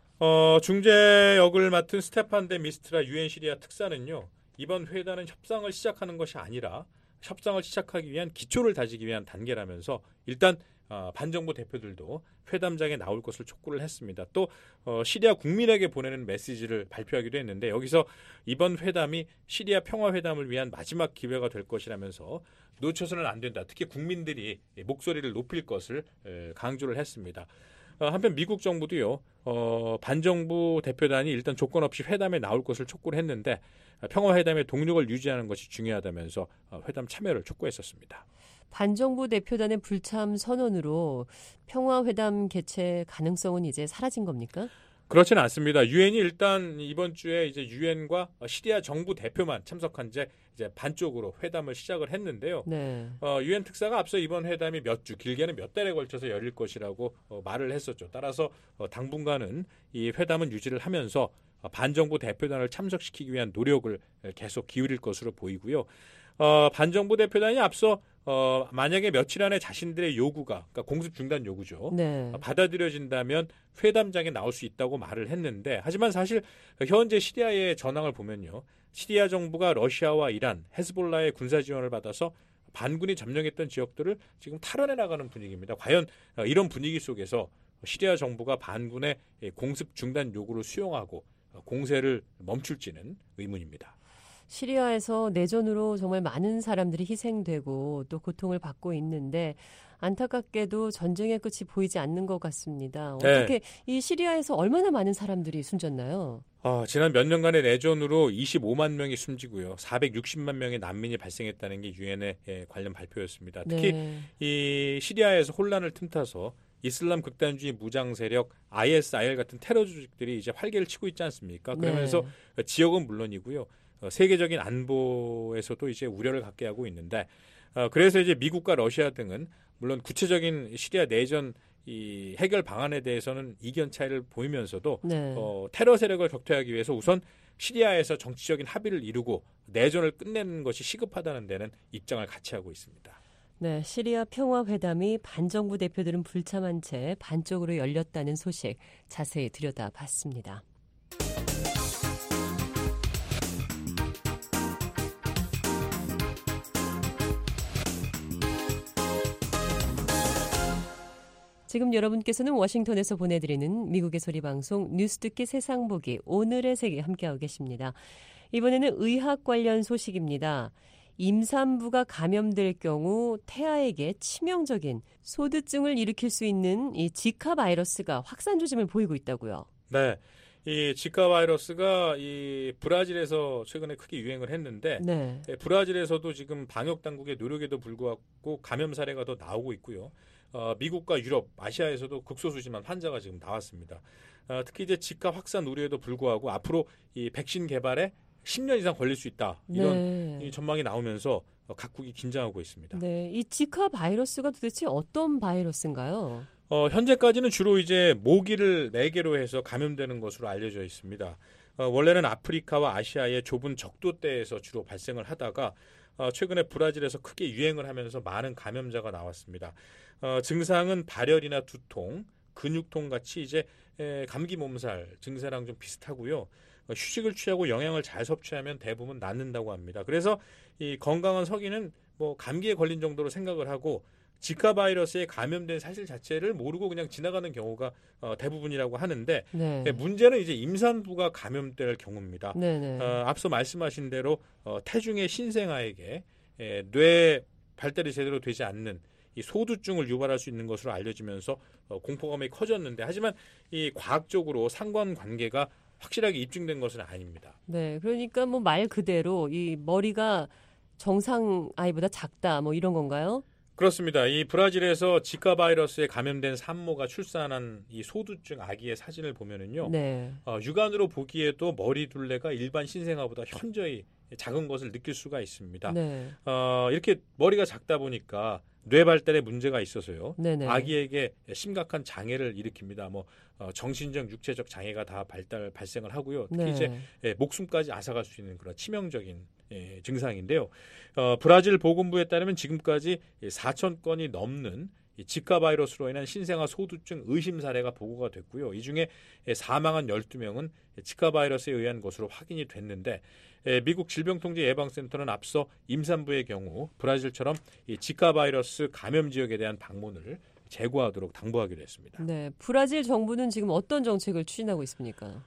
중재 역을 맡은 스테판 데 미스트라 유엔 시리아 특사는요. 이번 회담은 협상을 시작하는 것이 아니라 협상을 시작하기 위한 기초를 다지기 위한 단계라면서 일단 반정부 대표들도 회담장에 나올 것을 촉구를 했습니다. 또 시리아 국민에게 보내는 메시지를 발표하기도 했는데 여기서 이번 회담이 시리아 평화회담을 위한 마지막 기회가 될 것이라면서 놓쳐서는 안 된다. 특히 국민들이 목소리를 높일 것을 강조를 했습니다. 한편 미국 정부도요. 반정부 대표단이 일단 조건 없이 회담에 나올 것을 촉구를 했는데 평화회담의 동력을 유지하는 것이 중요하다면서 회담 참여를 촉구했었습니다. 반정부 대표단의 불참 선언으로 평화회담 개최 가능성은 이제 사라진 겁니까? 그렇지는 않습니다. 유엔이 일단 이번 주에 이제 유엔과 시리아 정부 대표만 참석한 채 이제 반쪽으로 회담을 시작을 했는데요. 네. 유엔 특사가 앞서 이번 회담이 몇 주, 길게는 몇 달에 걸쳐서 열릴 것이라고 말을 했었죠. 따라서 당분간은 이 회담은 유지를 하면서 반정부 대표단을 참석시키기 위한 노력을 계속 기울일 것으로 보이고요. 반정부 대표단이 앞서 만약에 며칠 안에 자신들의 요구가 그러니까 공습 중단 요구죠. 네. 받아들여진다면 회담장에 나올 수 있다고 말을 했는데 하지만 사실 현재 시리아의 전황을 보면요. 시리아 정부가 러시아와 이란, 헤즈볼라의 군사 지원을 받아서 반군이 점령했던 지역들을 지금 탈환해 나가는 분위기입니다. 과연 이런 분위기 속에서 시리아 정부가 반군의 공습 중단 요구를 수용하고 공세를 멈출지는 의문입니다. 시리아에서 내전으로 정말 많은 사람들이 희생되고 또 고통을 받고 있는데 안타깝게도 전쟁의 끝이 보이지 않는 것 같습니다. 어떻게 이 시리아에서 얼마나 많은 사람들이 숨졌나요? 지난 몇 년간의 내전으로 25만 명이 숨지고요. 460만 명의 난민이 발생했다는 게 유엔의 관련 발표였습니다. 특히 이 시리아에서 혼란을 틈타서 이슬람 극단주의 무장 세력 ISIL 같은 테러 조직들이 이제 활개를 치고 있지 않습니까? 그러면서 지역은 물론이고요. 세계적인 안보에서도 이제 우려를 갖게 하고 있는데 그래서 이제 미국과 러시아 등은 물론 구체적인 시리아 내전 이 해결 방안에 대해서는 이견 차이를 보이면서도 테러 세력을 격퇴하기 위해서 우선 시리아에서 정치적인 합의를 이루고 내전을 끝내는 것이 시급하다는 데는 입장을 같이 하고 있습니다. 네, 시리아 평화회담이 반정부 대표들은 불참한 채 반쪽으로 열렸다는 소식 자세히 들여다봤습니다. 지금 여러분께서는 워싱턴에서 보내드리는 미국의 소리 방송 뉴스 듣기 세상 보기 오늘의 세계 함께하고 계십니다. 이번에는 의학 관련 소식입니다. 임산부가 감염될 경우 태아에게 치명적인 소두증을 일으킬 수 있는 이 지카 바이러스가 확산 조짐을 보이고 있다고요. 네. 이 지카 바이러스가 이 브라질에서 최근에 크게 유행을 했는데 네. 브라질에서도 지금 방역 당국의 노력에도 불구하고 감염 사례가 더 나오고 있고요. 미국과 유럽, 아시아에서도 극소수지만 환자가 지금 나왔습니다. 특히 이제 지카 확산 우려에도 불구하고 앞으로 이 백신 개발에 10년 이상 걸릴 수 있다. 이런 이 전망이 나오면서 각국이 긴장하고 있습니다. 네, 이 지카 바이러스가 도대체 어떤 바이러스인가요? 현재까지는 주로 이제 모기를 매개로 해서 감염되는 것으로 알려져 있습니다. 원래는 아프리카와 아시아의 좁은 적도대에서 주로 발생을 하다가 최근에 브라질에서 크게 유행을 하면서 많은 감염자가 나왔습니다. 증상은 발열이나 두통, 근육통 같이 이제 감기 몸살 증세랑 좀 비슷하고요. 휴식을 취하고 영양을 잘 섭취하면 대부분 낫는다고 합니다. 그래서 이 건강한 서기는 뭐 감기에 걸린 정도로 생각을 하고 지카 바이러스에 감염된 사실 자체를 모르고 그냥 지나가는 경우가 대부분이라고 하는데 네. 문제는 이제 임산부가 감염될 경우입니다. 네네. 앞서 말씀하신 대로 태중의 신생아에게 뇌 발달이 제대로 되지 않는 이 소두증을 유발할 수 있는 것으로 알려지면서 공포감이 커졌는데 하지만 이 과학적으로 상관관계가 확실하게 입증된 것은 아닙니다. 네, 그러니까 뭐 말 그대로 이 머리가 정상 아이보다 작다 뭐 이런 건가요? 그렇습니다. 이 브라질에서 지카 바이러스에 감염된 산모가 출산한 이 소두증 아기의 사진을 보면은요, 네. 육안으로 보기에도 머리 둘레가 일반 신생아보다 현저히 작은 것을 느낄 수가 있습니다. 네. 이렇게 머리가 작다 보니까 뇌 발달에 문제가 있어서요. 네네. 아기에게 심각한 장애를 일으킵니다. 뭐 정신적, 육체적 장애가 다 발생을 하고요. 특히 네. 이제 목숨까지 앗아갈 수 있는 그런 치명적인 증상인데요. 브라질 보건부에 따르면 지금까지 4,000건이 넘는 이 지카 바이러스로 인한 신생아 소두증 의심 사례가 보고가 됐고요. 이 중에 사망한 12명은 지카 바이러스에 의한 것으로 확인이 됐는데 미국 질병통제예방센터는 앞서 임산부의 경우 브라질처럼 이 지카 바이러스 감염 지역에 대한 방문을 제고하도록 당부하기로 했습니다. 네, 브라질 정부는 지금 어떤 정책을 추진하고 있습니까?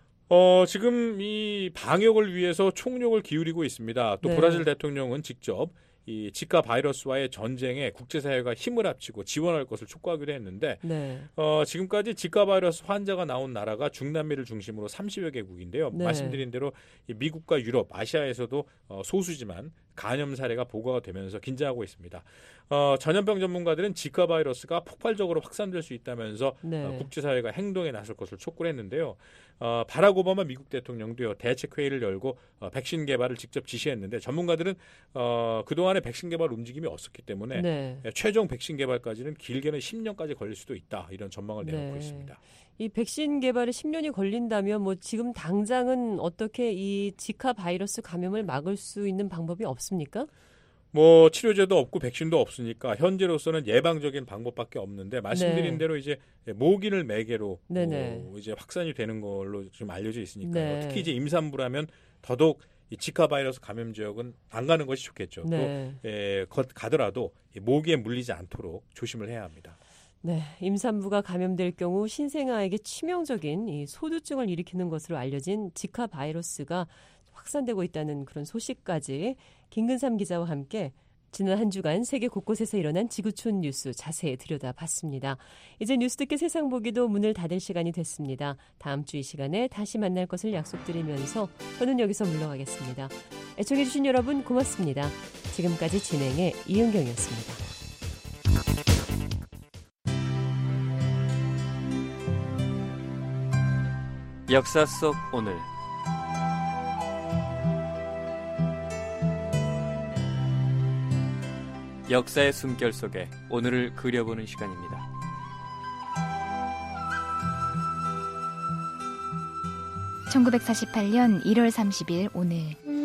지금 이 방역을 위해서 총력을 기울이고 있습니다. 또 네. 브라질 대통령은 직접 이 지카 바이러스와의 전쟁에 국제사회가 힘을 합치고 지원할 것을 촉구하기로 했는데 네. 지금까지 지카 바이러스 환자가 나온 나라가 중남미를 중심으로 30여 개국인데요. 네. 말씀드린 대로 미국과 유럽, 아시아에서도 소수지만 감염 사례가 보고가 되면서 긴장하고 있습니다. 전염병 전문가들은 지카 바이러스가 폭발적으로 확산될 수 있다면서 네. 국제사회가 행동에 나설 것을 촉구를 했는데요. 바락 오바마 미국 대통령도요, 대책회의를 열고 백신 개발을 직접 지시했는데 전문가들은 그동안의 백신 개발 움직임이 없었기 때문에 네. 최종 백신 개발까지는 길게는 10년까지 걸릴 수도 있다. 이런 전망을 내놓고 네. 있습니다. 이 백신 개발에 10년이 걸린다면 뭐 지금 당장은 어떻게 이 지카 바이러스 감염을 막을 수 있는 방법이 없습니까? 뭐 치료제도 없고 백신도 없으니까 현재로서는 예방적인 방법밖에 없는데 말씀드린 네. 대로 이제 모기를 매개로 네네. 이제 확산이 되는 걸로 좀 알려져 있으니까요. 네. 특히 이제 임산부라면 더더욱 이 지카 바이러스 감염 지역은 안 가는 것이 좋겠죠. 네. 또 가더라도 모기에 물리지 않도록 조심을 해야 합니다. 네, 임산부가 감염될 경우 신생아에게 치명적인 이 소두증을 일으키는 것으로 알려진 지카 바이러스가 확산되고 있다는 그런 소식까지 김근삼 기자와 함께 지난 한 주간 세계 곳곳에서 일어난 지구촌 뉴스 자세히 들여다봤습니다. 이제 뉴스 듣기 세상 보기도 문을 닫을 시간이 됐습니다. 다음 주 이 시간에 다시 만날 것을 약속드리면서 저는 여기서 물러가겠습니다. 애청해주신 여러분 고맙습니다. 지금까지 진행의 이은경이었습니다. 역사 속 오늘 역사의 숨결 속에 오늘을 그려보는 시간입니다. (1948년 1월 30일) 오늘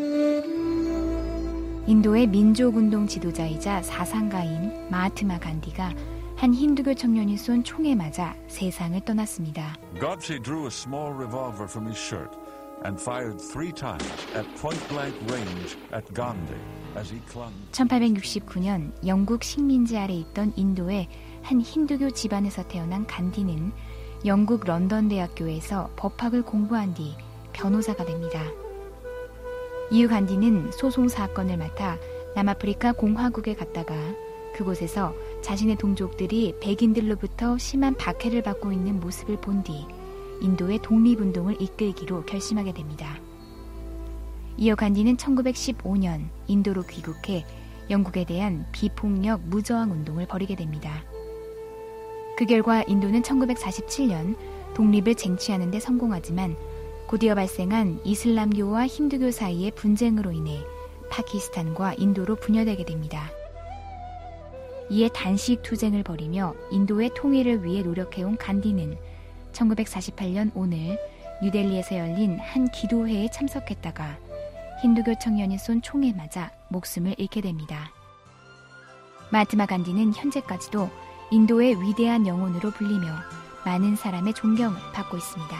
인도의 민족운동 지도자이자 사상가인 마하트마 간디가 한 힌두교 청년이 쏜 총에 맞아 세상을 떠났습니다. Godse drew a small revolver from his shirt and fired 3 times at point-blank range at Gandhi as he clung. 1869년 영국 식민지 아래 있던 인도의 한 힌두교 집안에서 태어난 간디는 영국 런던 대학교에서 법학을 공부한 뒤 변호사가 됩니다. 이후 간디는 소송 사건을 맡아 남아프리카 공화국에 갔다가 그곳에서 자신의 동족들이 백인들로부터 심한 박해를 받고 있는 모습을 본 뒤 인도의 독립운동을 이끌기로 결심하게 됩니다. 이어 간디는 1915년 인도로 귀국해 영국에 대한 비폭력 무저항 운동을 벌이게 됩니다. 그 결과 인도는 1947년 독립을 쟁취하는 데 성공하지만 곧이어 발생한 이슬람교와 힌두교 사이의 분쟁으로 인해 파키스탄과 인도로 분열되게 됩니다. 이에 단식 투쟁을 벌이며 인도의 통일을 위해 노력해온 간디는 1948년 오늘 뉴델리에서 열린 한 기도회에 참석했다가 힌두교 청년이 쏜 총에 맞아 목숨을 잃게 됩니다. 마하트마 간디는 현재까지도 인도의 위대한 영혼으로 불리며 많은 사람의 존경을 받고 있습니다.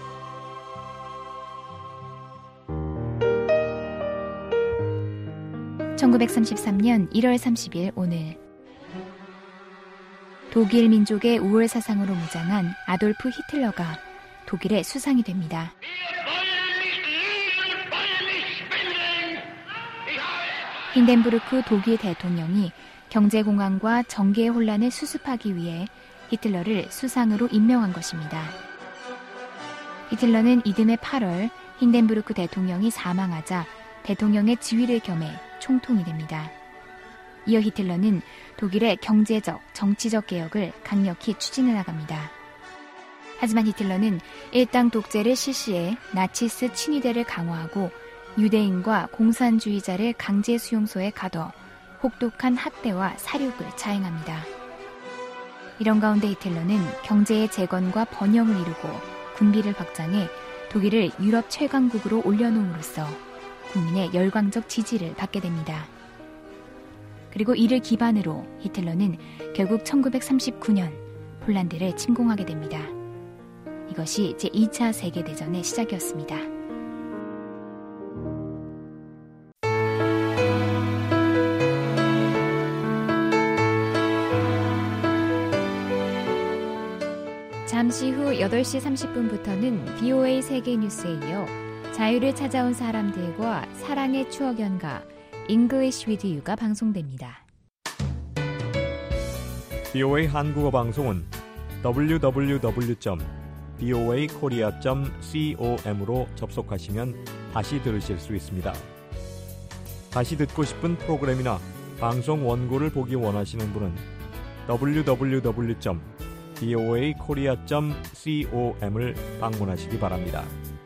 (1933년 1월 30일) 오늘 독일 민족의 우월 사상으로 무장한 아돌프 히틀러가 독일의 수상이 됩니다. 힌덴부르크 독일 대통령이 경제공황과 정계의 혼란을 수습하기 위해 히틀러를 수상으로 임명한 것입니다. 히틀러는 이듬해 8월 힌덴부르크 대통령이 사망하자 대통령의 지위를 겸해 총통이 됩니다. 이어 히틀러는 독일의 경제적, 정치적 개혁을 강력히 추진해 나갑니다. 하지만 히틀러는 일당 독재를 실시해 나치스 친위대를 강화하고 유대인과 공산주의자를 강제 수용소에 가둬 혹독한 학대와 사륙을 자행합니다. 이런 가운데 히틀러는 경제의 재건과 번영을 이루고 군비를 확장해 독일을 유럽 최강국으로 올려놓음으로써 국민의 열광적 지지를 받게 됩니다. 그리고 이를 기반으로 히틀러는 결국 1939년 폴란드를 침공하게 됩니다. 이것이 제2차 세계대전의 시작이었습니다. 잠시 후 8시 30분부터는 VOA 세계 뉴스에 이어 자유를 찾아온 사람들과 사랑의 추억 연가 English with You가 방송됩니다. VOA 한국어 방송은 www.voakorea.com으로 접속하시면 다시 들으실 수 있습니다. 다시 듣고 싶은 프로그램이나 방송 원고를 보기 원하시는 분은 www.voakorea.com을 방문하시기 바랍니다.